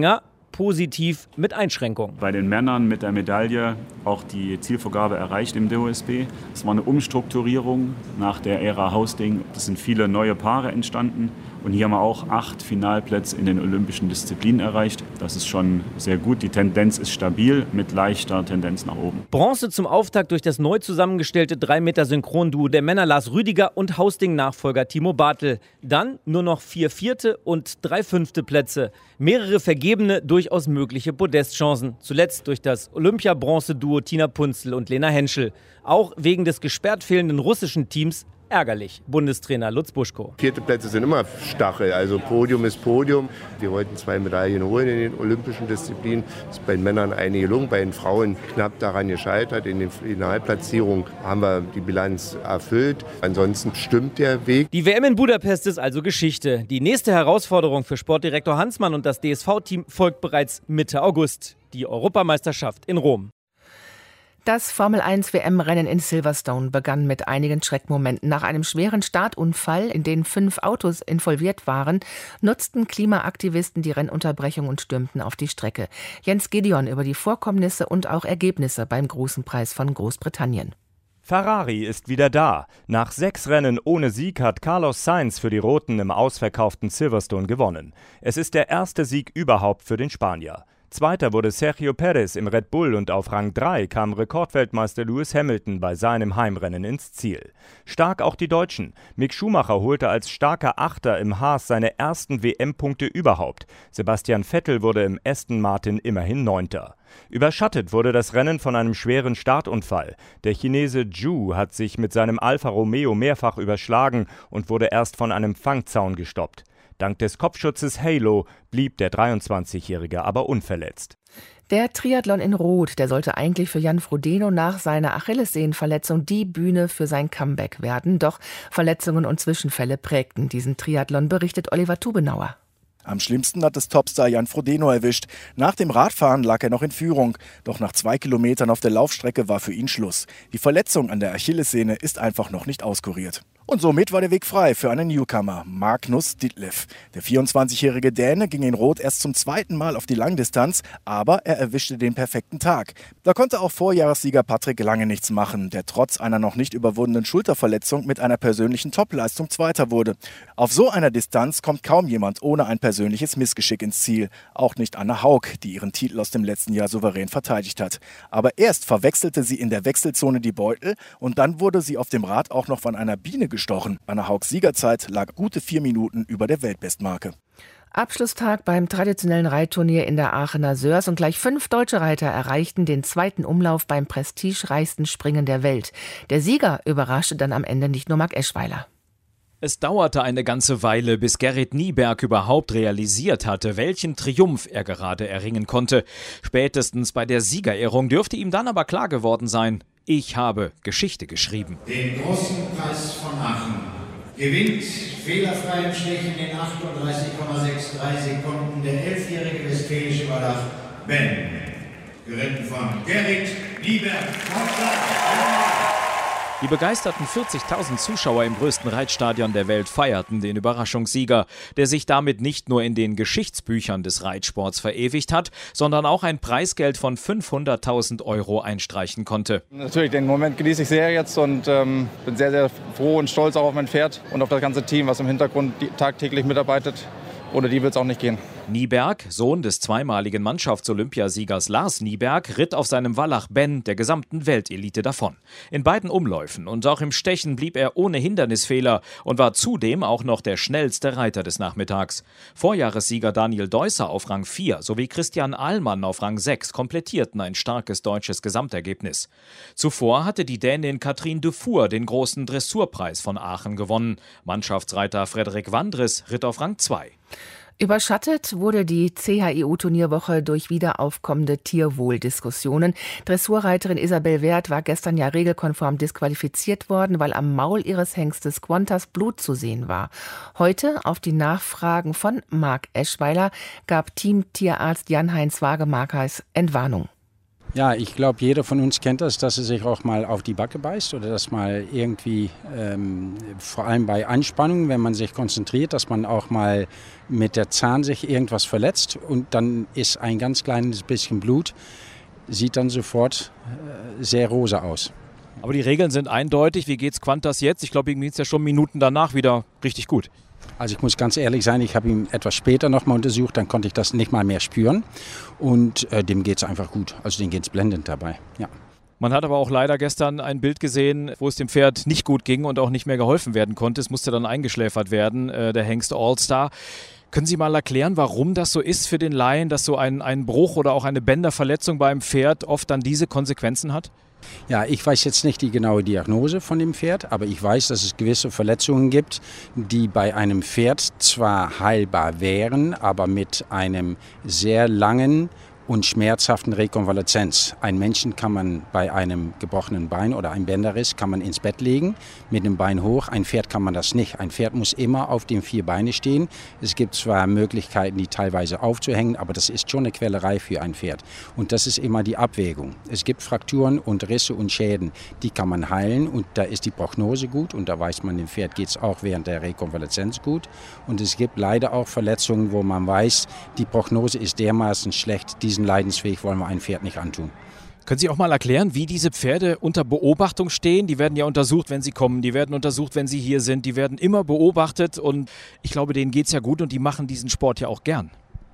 positiv mit Einschränkungen. Bei den Männern mit der Medaille auch die Zielvorgabe erreicht im D O S B. Es war eine Umstrukturierung nach der Ära Hausding. Es sind viele neue Paare entstanden. Und hier haben wir auch acht Finalplätze in den olympischen Disziplinen erreicht. Das ist schon sehr gut. Die Tendenz ist stabil mit leichter Tendenz nach oben. Bronze zum Auftakt durch das neu zusammengestellte drei Meter Synchronduo der Männer Lars Rüdiger und Hausding-Nachfolger Timo Bartel. Dann nur noch vier vierte und drei fünfte Plätze. Mehrere vergebene, durchaus mögliche Podestchancen. Zuletzt durch das Olympia-Bronze-Duo Tina Punzel und Lena Henschel. Auch wegen des gesperrt fehlenden russischen Teams ärgerlich, Bundestrainer Lutz Buschko. Vierte Plätze sind immer Stachel, also Podium ist Podium. Wir wollten zwei Medaillen holen in den olympischen Disziplinen. Das ist bei den Männern eine gelungen, bei den Frauen knapp daran gescheitert. In den Finalplatzierungen haben wir die Bilanz erfüllt. Ansonsten stimmt der Weg. Die W M in Budapest ist also Geschichte. Die nächste Herausforderung für Sportdirektor Hansmann und das D S V-Team folgt bereits Mitte August. Die Europameisterschaft in Rom. Das Formel eins W M-Rennen in Silverstone begann mit einigen Schreckmomenten. Nach einem schweren Startunfall, in den fünf Autos involviert waren, nutzten Klimaaktivisten die Rennunterbrechung und stürmten auf die Strecke. Jens Gideon über die Vorkommnisse und auch Ergebnisse beim Großen Preis von Großbritannien. Ferrari ist wieder da. Nach sechs Rennen ohne Sieg hat Carlos Sainz für die Roten im ausverkauften Silverstone gewonnen. Es ist der erste Sieg überhaupt für den Spanier. Zweiter wurde Sergio Perez im Red Bull und auf Rang drei kam Rekordweltmeister Lewis Hamilton bei seinem Heimrennen ins Ziel. Stark auch die Deutschen. Mick Schumacher holte als starker Achter im Haas seine ersten W M-Punkte überhaupt. Sebastian Vettel wurde im Aston Martin immerhin Neunter. Überschattet wurde das Rennen von einem schweren Startunfall. Der Chinese Zhu hat sich mit seinem Alfa Romeo mehrfach überschlagen und wurde erst von einem Fangzaun gestoppt. Dank des Kopfschutzes Halo blieb der dreiundzwanzigjährige aber unverletzt. Der Triathlon in Rot, der sollte eigentlich für Jan Frodeno nach seiner Achillessehnenverletzung die Bühne für sein Comeback werden. Doch Verletzungen und Zwischenfälle prägten diesen Triathlon, berichtet Oliver Tubenauer. Am schlimmsten hat es Topstar Jan Frodeno erwischt. Nach dem Radfahren lag er noch in Führung. Doch nach zwei Kilometern auf der Laufstrecke war für ihn Schluss. Die Verletzung an der Achillessehne ist einfach noch nicht auskuriert. Und somit war der Weg frei für einen Newcomer, Magnus Ditlev. Der vierundzwanzigjährige Däne ging in Rot erst zum zweiten Mal auf die Langdistanz, aber er erwischte den perfekten Tag. Da konnte auch Vorjahressieger Patrick Lange nichts machen, der trotz einer noch nicht überwundenen Schulterverletzung mit einer persönlichen Topleistung Zweiter wurde. Auf so einer Distanz kommt kaum jemand ohne ein persönliches Missgeschick ins Ziel. Auch nicht Anna Haug, die ihren Titel aus dem letzten Jahr souverän verteidigt hat. Aber erst verwechselte sie in der Wechselzone die Beutel und dann wurde sie auf dem Rad auch noch von einer Biene gestochen. Anna Haugs Siegerzeit lag gute vier Minuten über der Weltbestmarke. Abschlusstag beim traditionellen Reitturnier in der Aachener Sörs und gleich fünf deutsche Reiter erreichten den zweiten Umlauf beim prestigereichsten Springen der Welt. Der Sieger überraschte dann am Ende nicht nur Marc Eschweiler. Es dauerte eine ganze Weile, bis Gerrit Nieberg überhaupt realisiert hatte, welchen Triumph er gerade erringen konnte. Spätestens bei der Siegerehrung dürfte ihm dann aber klar geworden sein: Ich habe Geschichte geschrieben. Den großen Preis von Aachen gewinnt fehlerfrei im Stechen in achtunddreißig Komma dreiundsechzig Sekunden der elfjährige westfälische Wallach Ben, geritten von Gerrit Nieberg. Die begeisterten vierzigtausend Zuschauer im größten Reitstadion der Welt feierten den Überraschungssieger, der sich damit nicht nur in den Geschichtsbüchern des Reitsports verewigt hat, sondern auch ein Preisgeld von fünfhunderttausend Euro einstreichen konnte. Natürlich, den Moment genieße ich sehr jetzt und ähm, bin sehr, sehr froh und stolz auch auf mein Pferd und auf das ganze Team, was im Hintergrund tagtäglich mitarbeitet. Ohne die wird es auch nicht gehen. Nieberg, Sohn des zweimaligen Mannschafts-Olympiasiegers Lars Nieberg, ritt auf seinem Wallach Ben der gesamten Weltelite davon. In beiden Umläufen und auch im Stechen blieb er ohne Hindernisfehler und war zudem auch noch der schnellste Reiter des Nachmittags. Vorjahressieger Daniel Deusser auf Rang vier sowie Christian Ahlmann auf Rang sechs komplettierten ein starkes deutsches Gesamtergebnis. Zuvor hatte die Dänin Katrin Dufour den großen Dressurpreis von Aachen gewonnen. Mannschaftsreiter Frederik Wandres ritt auf Rang zwei. Überschattet wurde die C H I U-Turnierwoche durch wieder aufkommende Tierwohldiskussionen. Dressurreiterin Isabel Wert war gestern ja regelkonform disqualifiziert worden, weil am Maul ihres Hengstes Quantas Blut zu sehen war. Heute, auf die Nachfragen von Marc Eschweiler, gab Teamtierarzt Jan-Heinz Wagemarkers Entwarnung. Ja, ich glaube, jeder von uns kennt das, dass er sich auch mal auf die Backe beißt oder dass mal irgendwie, ähm, vor allem bei Anspannung, wenn man sich konzentriert, dass man auch mal mit der Zahn sich irgendwas verletzt und dann ist ein ganz kleines bisschen Blut, sieht dann sofort äh, sehr rosa aus. Aber die Regeln sind eindeutig. Wie geht's Qantas jetzt? Ich glaube, ihm geht's ja schon Minuten danach wieder richtig gut. Also ich muss ganz ehrlich sein, ich habe ihn etwas später nochmal untersucht, dann konnte ich das nicht mal mehr spüren und äh, dem geht es einfach gut, also dem geht es blendend dabei, ja. Man hat aber auch leider gestern ein Bild gesehen, wo es dem Pferd nicht gut ging und auch nicht mehr geholfen werden konnte. Es musste dann eingeschläfert werden, äh, der Hengst All-Star. Können Sie mal erklären, warum das so ist für den Laien, dass so ein, ein Bruch oder auch eine Bänderverletzung beim Pferd oft dann diese Konsequenzen hat? Ja, ich weiß jetzt nicht die genaue Diagnose von dem Pferd, aber ich weiß, dass es gewisse Verletzungen gibt, die bei einem Pferd zwar heilbar wären, aber mit einem sehr langen und schmerzhaften Rekonvaleszenz. Ein Menschen kann man bei einem gebrochenen Bein oder einem Bänderriss kann man ins Bett legen, mit dem Bein hoch. Ein Pferd kann man das nicht. Ein Pferd muss immer auf den vier Beinen stehen. Es gibt zwar Möglichkeiten, die teilweise aufzuhängen, aber das ist schon eine Quälerei für ein Pferd. Und das ist immer die Abwägung. Es gibt Frakturen und Risse und Schäden, die kann man heilen und da ist die Prognose gut und da weiß man, dem Pferd geht es auch während der Rekonvaleszenz gut. Und es gibt leider auch Verletzungen, wo man weiß, die Prognose ist dermaßen schlecht, diesen Leidensweg wollen wir ein Pferd nicht antun. Können Sie auch mal erklären, wie diese Pferde unter Beobachtung stehen? Die werden ja untersucht, wenn sie kommen, die werden untersucht, wenn sie hier sind, die werden immer beobachtet und ich glaube, denen geht es ja gut und die machen diesen Sport ja auch gern.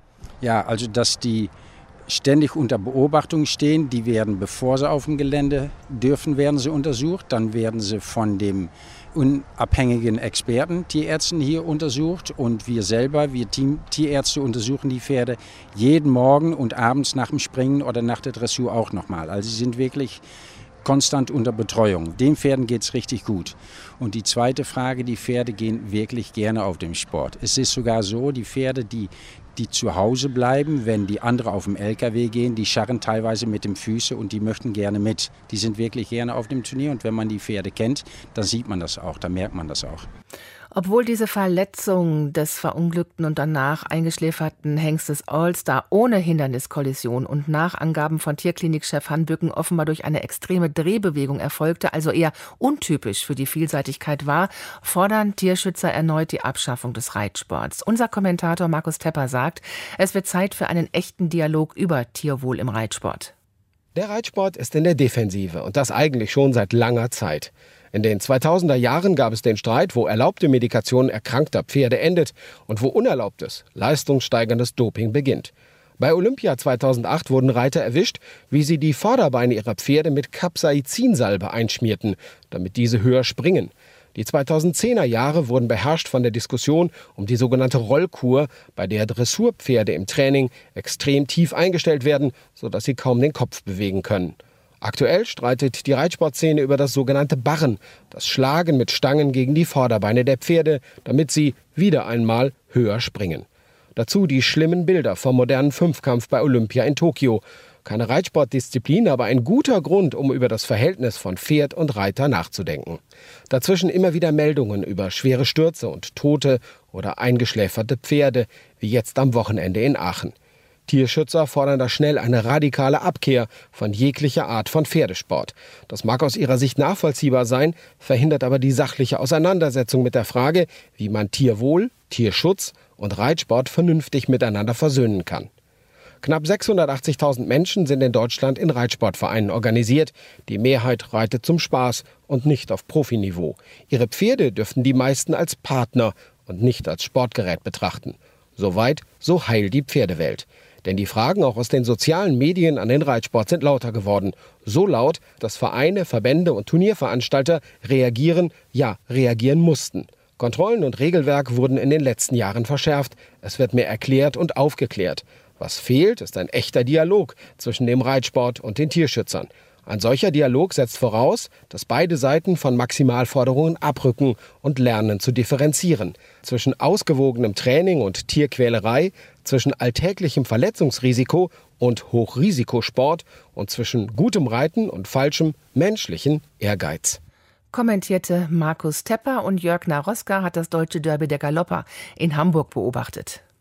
Ja, also dass die ständig unter Beobachtung stehen, die werden, bevor sie auf dem Gelände dürfen, werden sie untersucht, dann werden sie von dem unabhängigen Experten, Tierärzten hier untersucht und wir selber, wir Team Tierärzte untersuchen die Pferde jeden Morgen und abends nach dem Springen oder nach der Dressur auch nochmal. Also sie sind wirklich konstant unter Betreuung. Den Pferden geht es richtig gut. Und die zweite Frage, die Pferde gehen wirklich gerne auf den Sport. Es ist sogar so, die Pferde, die die zu Hause bleiben, wenn die anderen auf dem L K W gehen, die scharren teilweise mit den Füßen und die möchten gerne mit. Die sind wirklich gerne auf dem Turnier und wenn man die Pferde kennt, dann sieht man das auch, dann merkt man das auch. Obwohl diese Verletzung des verunglückten und danach eingeschläferten Hengstes All-Star ohne Hinderniskollision und nach Angaben von Tierklinikchef Hanbücken offenbar durch eine extreme Drehbewegung erfolgte, also eher untypisch für die Vielseitigkeit war, fordern Tierschützer erneut die Abschaffung des Reitsports. Unser Kommentator Markus Tepper sagt, es wird Zeit für einen echten Dialog über Tierwohl im Reitsport. Der Reitsport ist in der Defensive und das eigentlich schon seit langer Zeit. In den zweitausender Jahren gab es den Streit, wo erlaubte Medikation erkrankter Pferde endet und wo unerlaubtes, leistungssteigerndes Doping beginnt. Bei Olympia zweitausendacht wurden Reiter erwischt, wie sie die Vorderbeine ihrer Pferde mit Capsaicinsalbe einschmierten, damit diese höher springen. Die zweitausendzehner Jahre wurden beherrscht von der Diskussion um die sogenannte Rollkur, bei der Dressurpferde im Training extrem tief eingestellt werden, sodass sie kaum den Kopf bewegen können. Aktuell streitet die Reitsportszene über das sogenannte Barren, das Schlagen mit Stangen gegen die Vorderbeine der Pferde, damit sie wieder einmal höher springen. Dazu die schlimmen Bilder vom modernen Fünfkampf bei Olympia in Tokio. Keine Reitsportdisziplin, aber ein guter Grund, um über das Verhältnis von Pferd und Reiter nachzudenken. Dazwischen immer wieder Meldungen über schwere Stürze und tote oder eingeschläferte Pferde, wie jetzt am Wochenende in Aachen. Tierschützer fordern da schnell eine radikale Abkehr von jeglicher Art von Pferdesport. Das mag aus ihrer Sicht nachvollziehbar sein, verhindert aber die sachliche Auseinandersetzung mit der Frage, wie man Tierwohl, Tierschutz und Reitsport vernünftig miteinander versöhnen kann. Knapp sechshundertachtzigtausend Menschen sind in Deutschland in Reitsportvereinen organisiert. Die Mehrheit reitet zum Spaß und nicht auf Profiniveau. Ihre Pferde dürften die meisten als Partner und nicht als Sportgerät betrachten. Soweit, so heil die Pferdewelt. Denn die Fragen auch aus den sozialen Medien an den Reitsport sind lauter geworden. So laut, dass Vereine, Verbände und Turnierveranstalter reagieren, ja, reagieren mussten. Kontrollen und Regelwerk wurden in den letzten Jahren verschärft. Es wird mehr erklärt und aufgeklärt. Was fehlt, ist ein echter Dialog zwischen dem Reitsport und den Tierschützern. Ein solcher Dialog setzt voraus, dass beide Seiten von Maximalforderungen abrücken und lernen zu differenzieren. Zwischen ausgewogenem Training und Tierquälerei, zwischen alltäglichem Verletzungsrisiko und Hochrisikosport und zwischen gutem Reiten und falschem menschlichen Ehrgeiz. Kommentierte Markus Tepper und Jörg Naroska hat das deutsche Derby der Galopper in Hamburg beobachtet.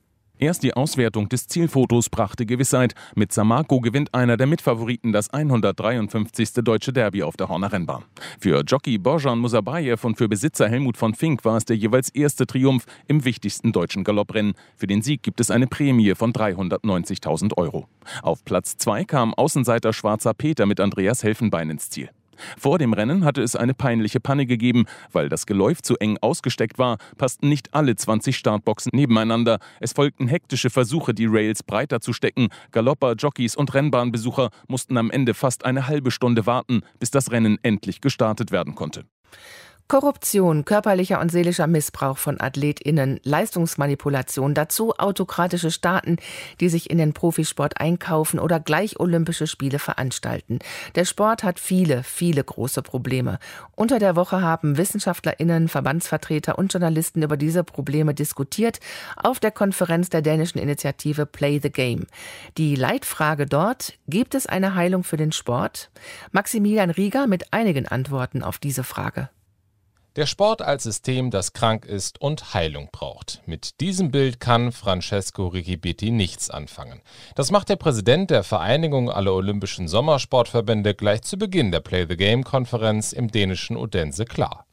Erst die Auswertung des Zielfotos brachte Gewissheit. Mit Samako gewinnt einer der Mitfavoriten das hundertdreiundfünfzigste deutsche Derby auf der Horner Rennbahn. Für Jockey Borjan Musabayev und für Besitzer Helmut von Fink war es der jeweils erste Triumph im wichtigsten deutschen Galopprennen. Für den Sieg gibt es eine Prämie von dreihundertneunzigtausend Euro. Auf Platz zwei kam Außenseiter Schwarzer Peter mit Andreas Helfenbein ins Ziel. Vor dem Rennen hatte es eine peinliche Panne gegeben. Weil das Geläuf zu eng ausgesteckt war, passten nicht alle zwanzig Startboxen nebeneinander. Es folgten hektische Versuche, die Rails breiter zu stecken. Galopper, Jockeys und Rennbahnbesucher mussten am Ende fast eine halbe Stunde warten, bis das Rennen endlich gestartet werden konnte. Korruption, körperlicher und seelischer Missbrauch von AthletInnen, Leistungsmanipulation, dazu autokratische Staaten, die sich in den Profisport einkaufen oder gleich Olympische Spiele veranstalten. Der Sport hat viele, viele große Probleme. Unter der Woche haben WissenschaftlerInnen, Verbandsvertreter und Journalisten über diese Probleme diskutiert auf der Konferenz der dänischen Initiative Play the Game. Die Leitfrage dort: Gibt es eine Heilung für den Sport? Maximilian Rieger mit einigen Antworten auf diese Frage. Der Sport als System, das krank ist und Heilung braucht. Mit diesem Bild kann Francesco Richibetti nichts anfangen. Das macht der Präsident der Vereinigung aller olympischen Sommersportverbände gleich zu Beginn der Play the Game-Konferenz im dänischen Odense klar.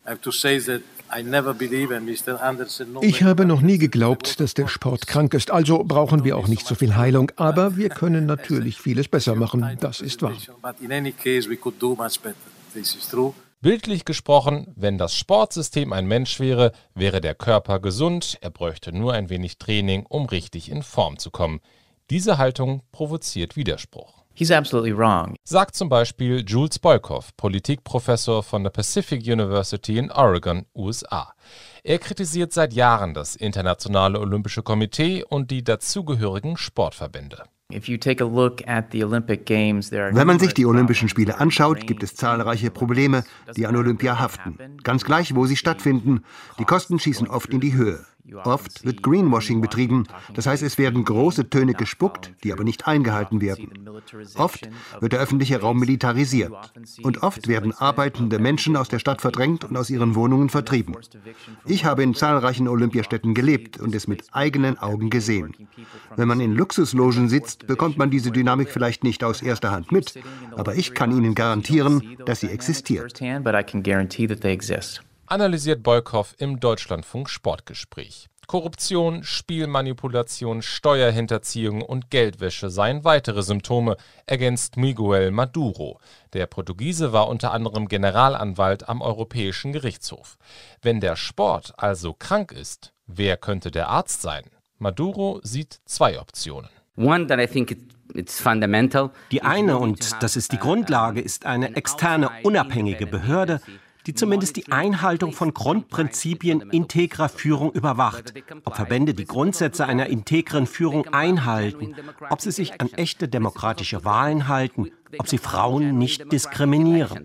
Ich habe noch nie geglaubt, dass der Sport krank ist, also brauchen wir auch nicht so viel Heilung. Aber wir können natürlich vieles besser machen, das ist wahr. Bildlich gesprochen, wenn das Sportsystem ein Mensch wäre, wäre der Körper gesund, er bräuchte nur ein wenig Training, um richtig in Form zu kommen. Diese Haltung provoziert Widerspruch. He's absolutely wrong. Sagt zum Beispiel Jules Boykoff, Politikprofessor von der Pacific University in Oregon, U S A. Er kritisiert seit Jahren das Internationale Olympische Komitee und die dazugehörigen Sportverbände. Wenn man sich die Olympischen Spiele anschaut, gibt es zahlreiche Probleme, die an Olympia haften. Ganz gleich, wo sie stattfinden. Die Kosten schießen oft in die Höhe. Oft wird Greenwashing betrieben, das heißt, es werden große Töne gespuckt, die aber nicht eingehalten werden. Oft wird der öffentliche Raum militarisiert. Und oft werden arbeitende Menschen aus der Stadt verdrängt und aus ihren Wohnungen vertrieben. Ich habe in zahlreichen Olympiastädten gelebt und es mit eigenen Augen gesehen. Wenn man in Luxuslogen sitzt, bekommt man diese Dynamik vielleicht nicht aus erster Hand mit, aber ich kann Ihnen garantieren, dass sie existiert. Analysiert Boykoff im Deutschlandfunk Sportgespräch. Korruption, Spielmanipulation, Steuerhinterziehung und Geldwäsche seien weitere Symptome, ergänzt Miguel Maduro. Der Portugiese war unter anderem Generalanwalt am Europäischen Gerichtshof. Wenn der Sport also krank ist, wer könnte der Arzt sein? Maduro sieht zwei Optionen. Die eine, und das ist die Grundlage, ist eine externe, unabhängige Behörde, die zumindest die Einhaltung von Grundprinzipien integrer Führung überwacht, ob Verbände die Grundsätze einer integren Führung einhalten, ob sie sich an echte demokratische Wahlen halten, ob sie Frauen nicht diskriminieren.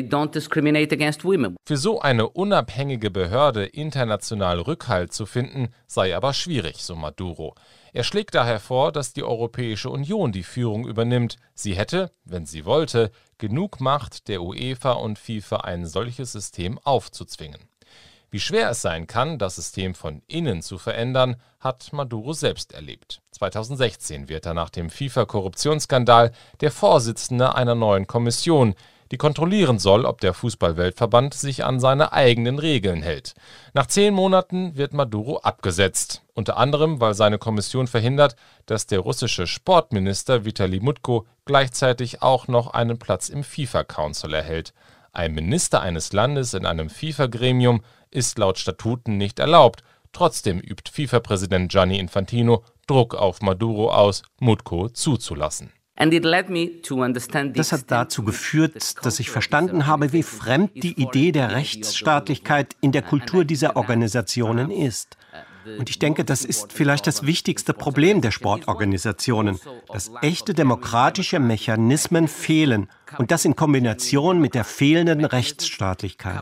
Für so eine unabhängige Behörde international Rückhalt zu finden, sei aber schwierig, so Maduro. Er schlägt daher vor, dass die Europäische Union die Führung übernimmt. Sie hätte, wenn sie wollte, genug Macht, der UEFA und FIFA ein solches System aufzuzwingen. Wie schwer es sein kann, das System von innen zu verändern, hat Maduro selbst erlebt. zweitausendsechzehn wird er nach dem FIFA-Korruptionsskandal der Vorsitzende einer neuen Kommission, die kontrollieren soll, ob der Fußball-Weltverband sich an seine eigenen Regeln hält. Nach zehn Monaten wird Maduro abgesetzt, unter anderem, weil seine Kommission verhindert, dass der russische Sportminister Vitali Mutko gleichzeitig auch noch einen Platz im FIFA-Council erhält. Ein Minister eines Landes in einem FIFA-Gremium ist laut Statuten nicht erlaubt. Trotzdem übt FIFA-Präsident Gianni Infantino Druck auf Maduro aus, Mutko zuzulassen. Das hat dazu geführt, dass ich verstanden habe, wie fremd die Idee der Rechtsstaatlichkeit in der Kultur dieser Organisationen ist. Und ich denke, das ist vielleicht das wichtigste Problem der Sportorganisationen, dass echte demokratische Mechanismen fehlen und das in Kombination mit der fehlenden Rechtsstaatlichkeit.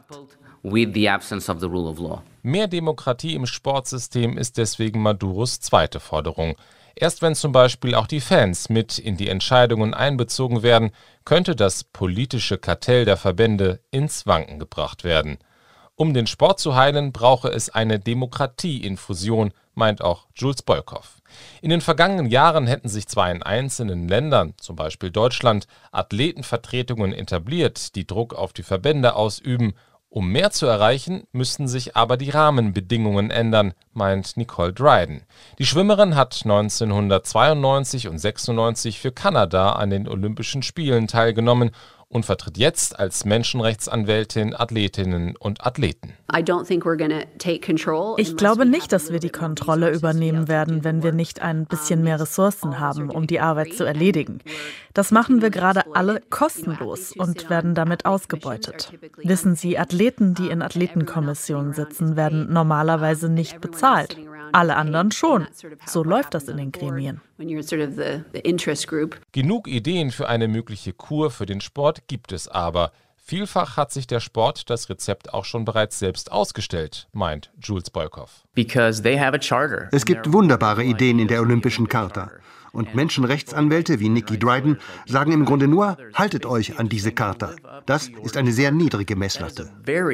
Mehr Demokratie im Sportsystem ist deswegen Maduros zweite Forderung. Erst wenn zum Beispiel auch die Fans mit in die Entscheidungen einbezogen werden, könnte das politische Kartell der Verbände ins Wanken gebracht werden. Um den Sport zu heilen, brauche es eine Demokratieinfusion, meint auch Jules Boykoff. In den vergangenen Jahren hätten sich zwar in einzelnen Ländern, zum Beispiel Deutschland, Athletenvertretungen etabliert, die Druck auf die Verbände ausüben. Um mehr zu erreichen, müssten sich aber die Rahmenbedingungen ändern, meint Nicole Dryden. Die Schwimmerin hat neunzehnhundertzweiundneunzig und sechsundneunzig für Kanada an den Olympischen Spielen teilgenommen und vertritt jetzt als Menschenrechtsanwältin Athletinnen und Athleten. Ich glaube nicht, dass wir die Kontrolle übernehmen werden, wenn wir nicht ein bisschen mehr Ressourcen haben, um die Arbeit zu erledigen. Das machen wir gerade alle kostenlos und werden damit ausgebeutet. Wissen Sie, Athleten, die in Athletenkommissionen sitzen, werden normalerweise nicht bezahlt. Alle anderen schon. So läuft das in den Gremien. Genug Ideen für eine mögliche Kur für den Sport gibt es aber. Vielfach hat sich der Sport das Rezept auch schon bereits selbst ausgestellt, meint Jules Boykoff. Es gibt wunderbare Ideen in der Olympischen Charta. Und Menschenrechtsanwälte wie Nikki Dryden sagen im Grunde nur, haltet euch an diese Charta. Das ist eine sehr niedrige Messlatte.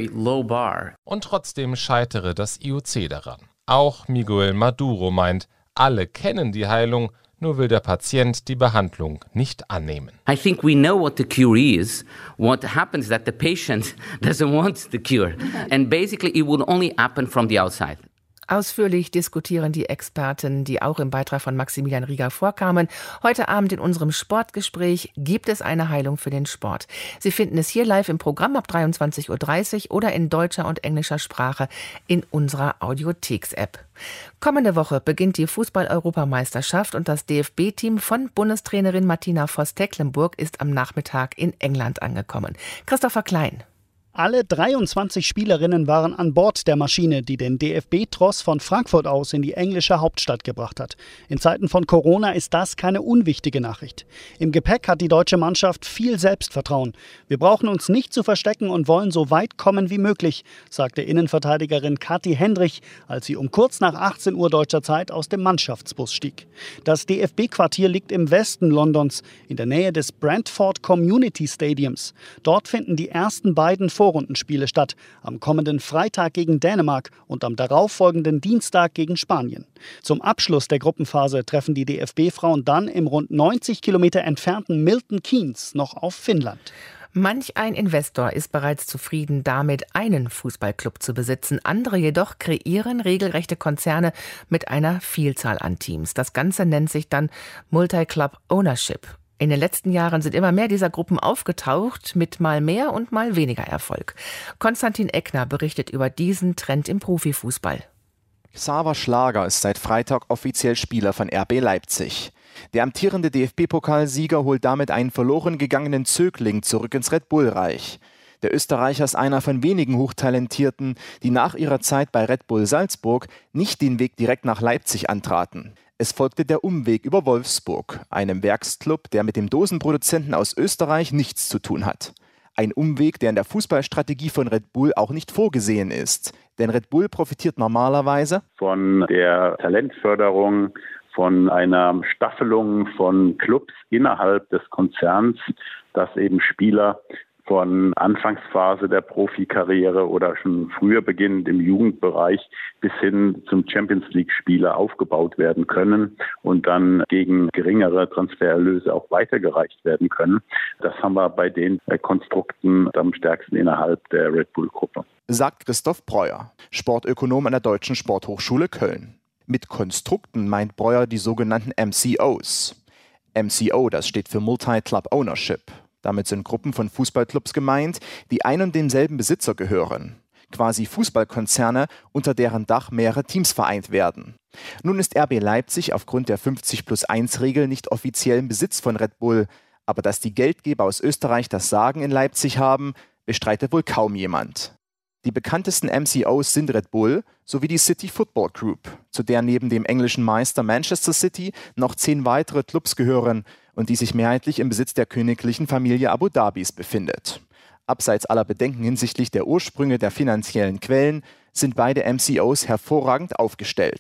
Und trotzdem scheitere das I O C daran. Auch Miguel Maduro meint, alle kennen die Heilung, nur will der Patient die Behandlung nicht annehmen. I think we know what the cure is. What happens is that the patient doesn't want the cure. And basically it will only happen from the outside. Ausführlich diskutieren die Experten, die auch im Beitrag von Maximilian Rieger vorkamen. Heute Abend in unserem Sportgespräch gibt es eine Heilung für den Sport. Sie finden es hier live im Programm ab dreiundzwanzig Uhr dreißig oder in deutscher und englischer Sprache in unserer Audiotheks-App. Kommende Woche beginnt die Fußball-Europameisterschaft und das D F B-Team von Bundestrainerin Martina Voss-Tecklenburg ist am Nachmittag in England angekommen. Christopher Klein. Alle dreiundzwanzig Spielerinnen waren an Bord der Maschine, die den D F B-Tross von Frankfurt aus in die englische Hauptstadt gebracht hat. In Zeiten von Corona ist das keine unwichtige Nachricht. Im Gepäck hat die deutsche Mannschaft viel Selbstvertrauen. Wir brauchen uns nicht zu verstecken und wollen so weit kommen wie möglich, sagte Innenverteidigerin Kathi Hendrich, als sie um kurz nach achtzehn Uhr deutscher Zeit aus dem Mannschaftsbus stieg. Das D F B-Quartier liegt im Westen Londons, in der Nähe des Brentford Community Stadiums. Dort finden die ersten beiden Vorrundenspiele statt, am kommenden Freitag gegen Dänemark und am darauffolgenden Dienstag gegen Spanien. Zum Abschluss der Gruppenphase treffen die D F B-Frauen dann im rund neunzig Kilometer entfernten Milton Keynes noch auf Finnland. Manch ein Investor ist bereits zufrieden damit, einen Fußballclub zu besitzen. Andere jedoch kreieren regelrechte Konzerne mit einer Vielzahl an Teams. Das Ganze nennt sich dann Multi-Club Ownership. In den letzten Jahren sind immer mehr dieser Gruppen aufgetaucht, mit mal mehr und mal weniger Erfolg. Konstantin Eckner berichtet über diesen Trend im Profifußball. Xaver Schlager ist seit Freitag offiziell Spieler von R B Leipzig. Der amtierende D F B-Pokalsieger holt damit einen verloren gegangenen Zögling zurück ins Red Bull-Reich. Der Österreicher ist einer von wenigen Hochtalentierten, die nach ihrer Zeit bei Red Bull Salzburg nicht den Weg direkt nach Leipzig antraten. Es folgte der Umweg über Wolfsburg, einem Werksclub, der mit dem Dosenproduzenten aus Österreich nichts zu tun hat. Ein Umweg, der in der Fußballstrategie von Red Bull auch nicht vorgesehen ist. Denn Red Bull profitiert normalerweise von der Talentförderung, von einer Staffelung von Clubs innerhalb des Konzerns, dass eben Spieler von Anfangsphase der Profikarriere oder schon früher beginnend im Jugendbereich bis hin zum Champions-League-Spieler aufgebaut werden können und dann gegen geringere Transfererlöse auch weitergereicht werden können. Das haben wir bei den Konstrukten am stärksten innerhalb der Red Bull-Gruppe. Sagt Christoph Breuer, Sportökonom an der Deutschen Sporthochschule Köln. Mit Konstrukten meint Breuer die sogenannten M C Os. M C O, das steht für Multi-Club Ownership. Damit sind Gruppen von Fußballclubs gemeint, die ein und demselben Besitzer gehören. Quasi Fußballkonzerne, unter deren Dach mehrere Teams vereint werden. Nun ist R B Leipzig aufgrund der fünfzig plus eins Regel nicht offiziell im Besitz von Red Bull. Aber dass die Geldgeber aus Österreich das Sagen in Leipzig haben, bestreitet wohl kaum jemand. Die bekanntesten M C Os sind Red Bull sowie die City Football Group, zu der neben dem englischen Meister Manchester City noch zehn weitere Clubs gehören und die sich mehrheitlich im Besitz der königlichen Familie Abu Dhabis befindet. Abseits aller Bedenken hinsichtlich der Ursprünge der finanziellen Quellen sind beide M C Os hervorragend aufgestellt.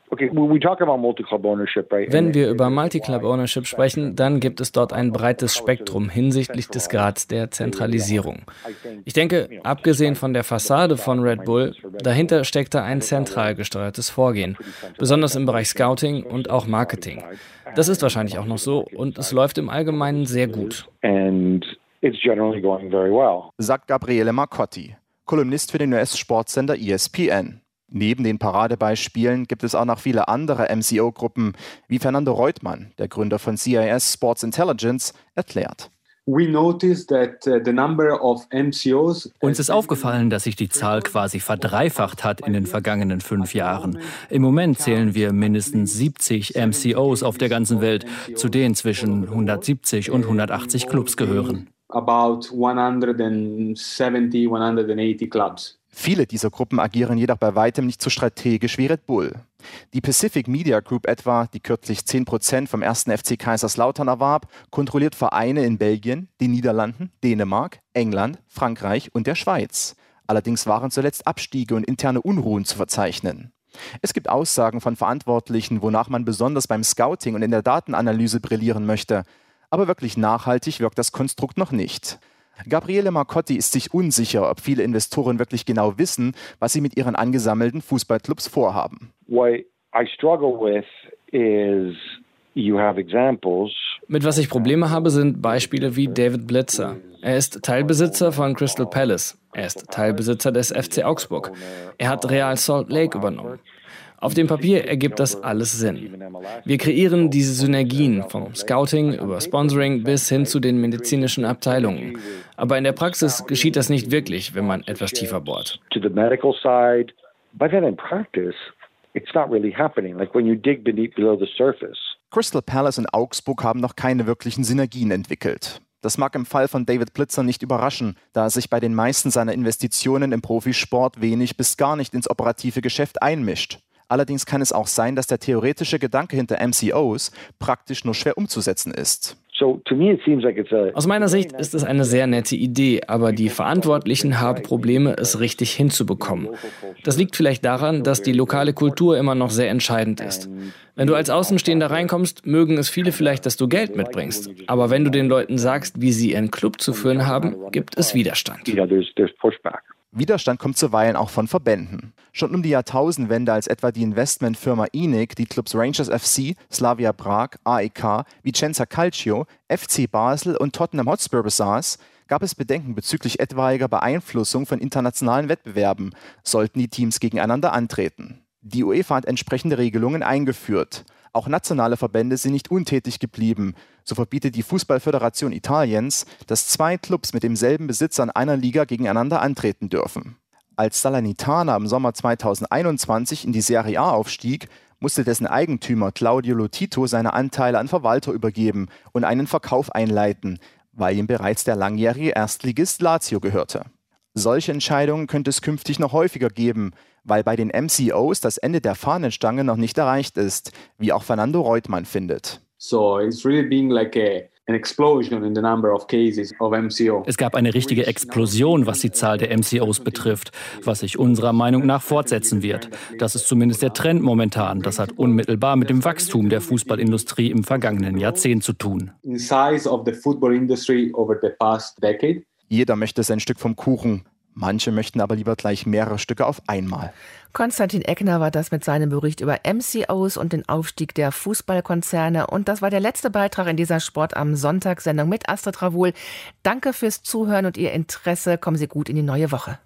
Wenn wir über Multi-Club Ownership sprechen, dann gibt es dort ein breites Spektrum hinsichtlich des Grads der Zentralisierung. Ich denke, abgesehen von der Fassade von Red Bull, dahinter steckt da ein zentral gesteuertes Vorgehen, besonders im Bereich Scouting und auch Marketing. Das ist wahrscheinlich auch noch so und es läuft im Allgemeinen sehr gut. Sagt Gabriele Marcotti, Kolumnist für den U S-Sportsender E S P N. Neben den Paradebeispielen gibt es auch noch viele andere M C O-Gruppen, wie Fernando Reutemann, der Gründer von C I S Sports Intelligence, erklärt. Uns ist aufgefallen, dass sich die Zahl quasi verdreifacht hat in den vergangenen fünf Jahren. Im Moment zählen wir mindestens siebzig M C Os auf der ganzen Welt, zu denen zwischen hundertsiebzig und hundertachtzig Clubs gehören. About hundertsiebzig, hundertachtzig Clubs. Viele dieser Gruppen agieren jedoch bei weitem nicht so strategisch wie Red Bull. Die Pacific Media Group etwa, die kürzlich zehn Prozent vom ersten F C Kaiserslautern erwarb, kontrolliert Vereine in Belgien, den Niederlanden, Dänemark, England, Frankreich und der Schweiz. Allerdings waren zuletzt Abstiege und interne Unruhen zu verzeichnen. Es gibt Aussagen von Verantwortlichen, wonach man besonders beim Scouting und in der Datenanalyse brillieren möchte. Aber wirklich nachhaltig wirkt das Konstrukt noch nicht. Gabriele Marcotti ist sich unsicher, ob viele Investoren wirklich genau wissen, was sie mit ihren angesammelten Fußballclubs vorhaben. Mit was ich Probleme habe, sind Beispiele wie David Blitzer. Er ist Teilbesitzer von Crystal Palace. Er ist Teilbesitzer des F C Augsburg. Er hat Real Salt Lake übernommen. Auf dem Papier ergibt das alles Sinn. Wir kreieren diese Synergien vom Scouting über Sponsoring bis hin zu den medizinischen Abteilungen. Aber in der Praxis geschieht das nicht wirklich, wenn man etwas tiefer bohrt. Crystal Palace und Augsburg haben noch keine wirklichen Synergien entwickelt. Das mag im Fall von David Blitzer nicht überraschen, da er sich bei den meisten seiner Investitionen im Profisport wenig bis gar nicht ins operative Geschäft einmischt. Allerdings kann es auch sein, dass der theoretische Gedanke hinter M C Os praktisch nur schwer umzusetzen ist. Aus meiner Sicht ist es eine sehr nette Idee, aber die Verantwortlichen haben Probleme, es richtig hinzubekommen. Das liegt vielleicht daran, dass die lokale Kultur immer noch sehr entscheidend ist. Wenn du als Außenstehender reinkommst, mögen es viele vielleicht, dass du Geld mitbringst. Aber wenn du den Leuten sagst, wie sie ihren Club zu führen haben, gibt es Widerstand. Widerstand kommt zuweilen auch von Verbänden. Schon um die Jahrtausendwende, als etwa die Investmentfirma E N I C die Clubs Rangers F C, Slavia Prag, A E K, Vicenza Calcio, F C Basel und Tottenham Hotspur besaß, gab es Bedenken bezüglich etwaiger Beeinflussung von internationalen Wettbewerben, sollten die Teams gegeneinander antreten. Die UEFA hat entsprechende Regelungen eingeführt. Auch nationale Verbände sind nicht untätig geblieben. So verbietet die Fußballföderation Italiens, dass zwei Clubs mit demselben Besitzer in einer Liga gegeneinander antreten dürfen. Als Salernitana im Sommer zweitausendeinundzwanzig in die Serie A aufstieg, musste dessen Eigentümer Claudio Lotito seine Anteile an Verwalter übergeben und einen Verkauf einleiten, weil ihm bereits der langjährige Erstligist Lazio gehörte. Solche Entscheidungen könnte es künftig noch häufiger geben, weil bei den M C Os das Ende der Fahnenstange noch nicht erreicht ist, wie auch Fernando Reutemann findet. So it's really been like a Es gab eine richtige Explosion, was die Zahl der M C Os betrifft, was sich unserer Meinung nach fortsetzen wird. Das ist zumindest der Trend momentan. Das hat unmittelbar mit dem Wachstum der Fußballindustrie im vergangenen Jahrzehnt zu tun. Jeder möchte sein Stück vom Kuchen. Manche möchten aber lieber gleich mehrere Stücke auf einmal. Konstantin Eckner war das mit seinem Bericht über M C Os und den Aufstieg der Fußballkonzerne. Und das war der letzte Beitrag in dieser Sport am Sonntag-Sendung mit Astrid Ravoul. Danke fürs Zuhören und Ihr Interesse. Kommen Sie gut in die neue Woche.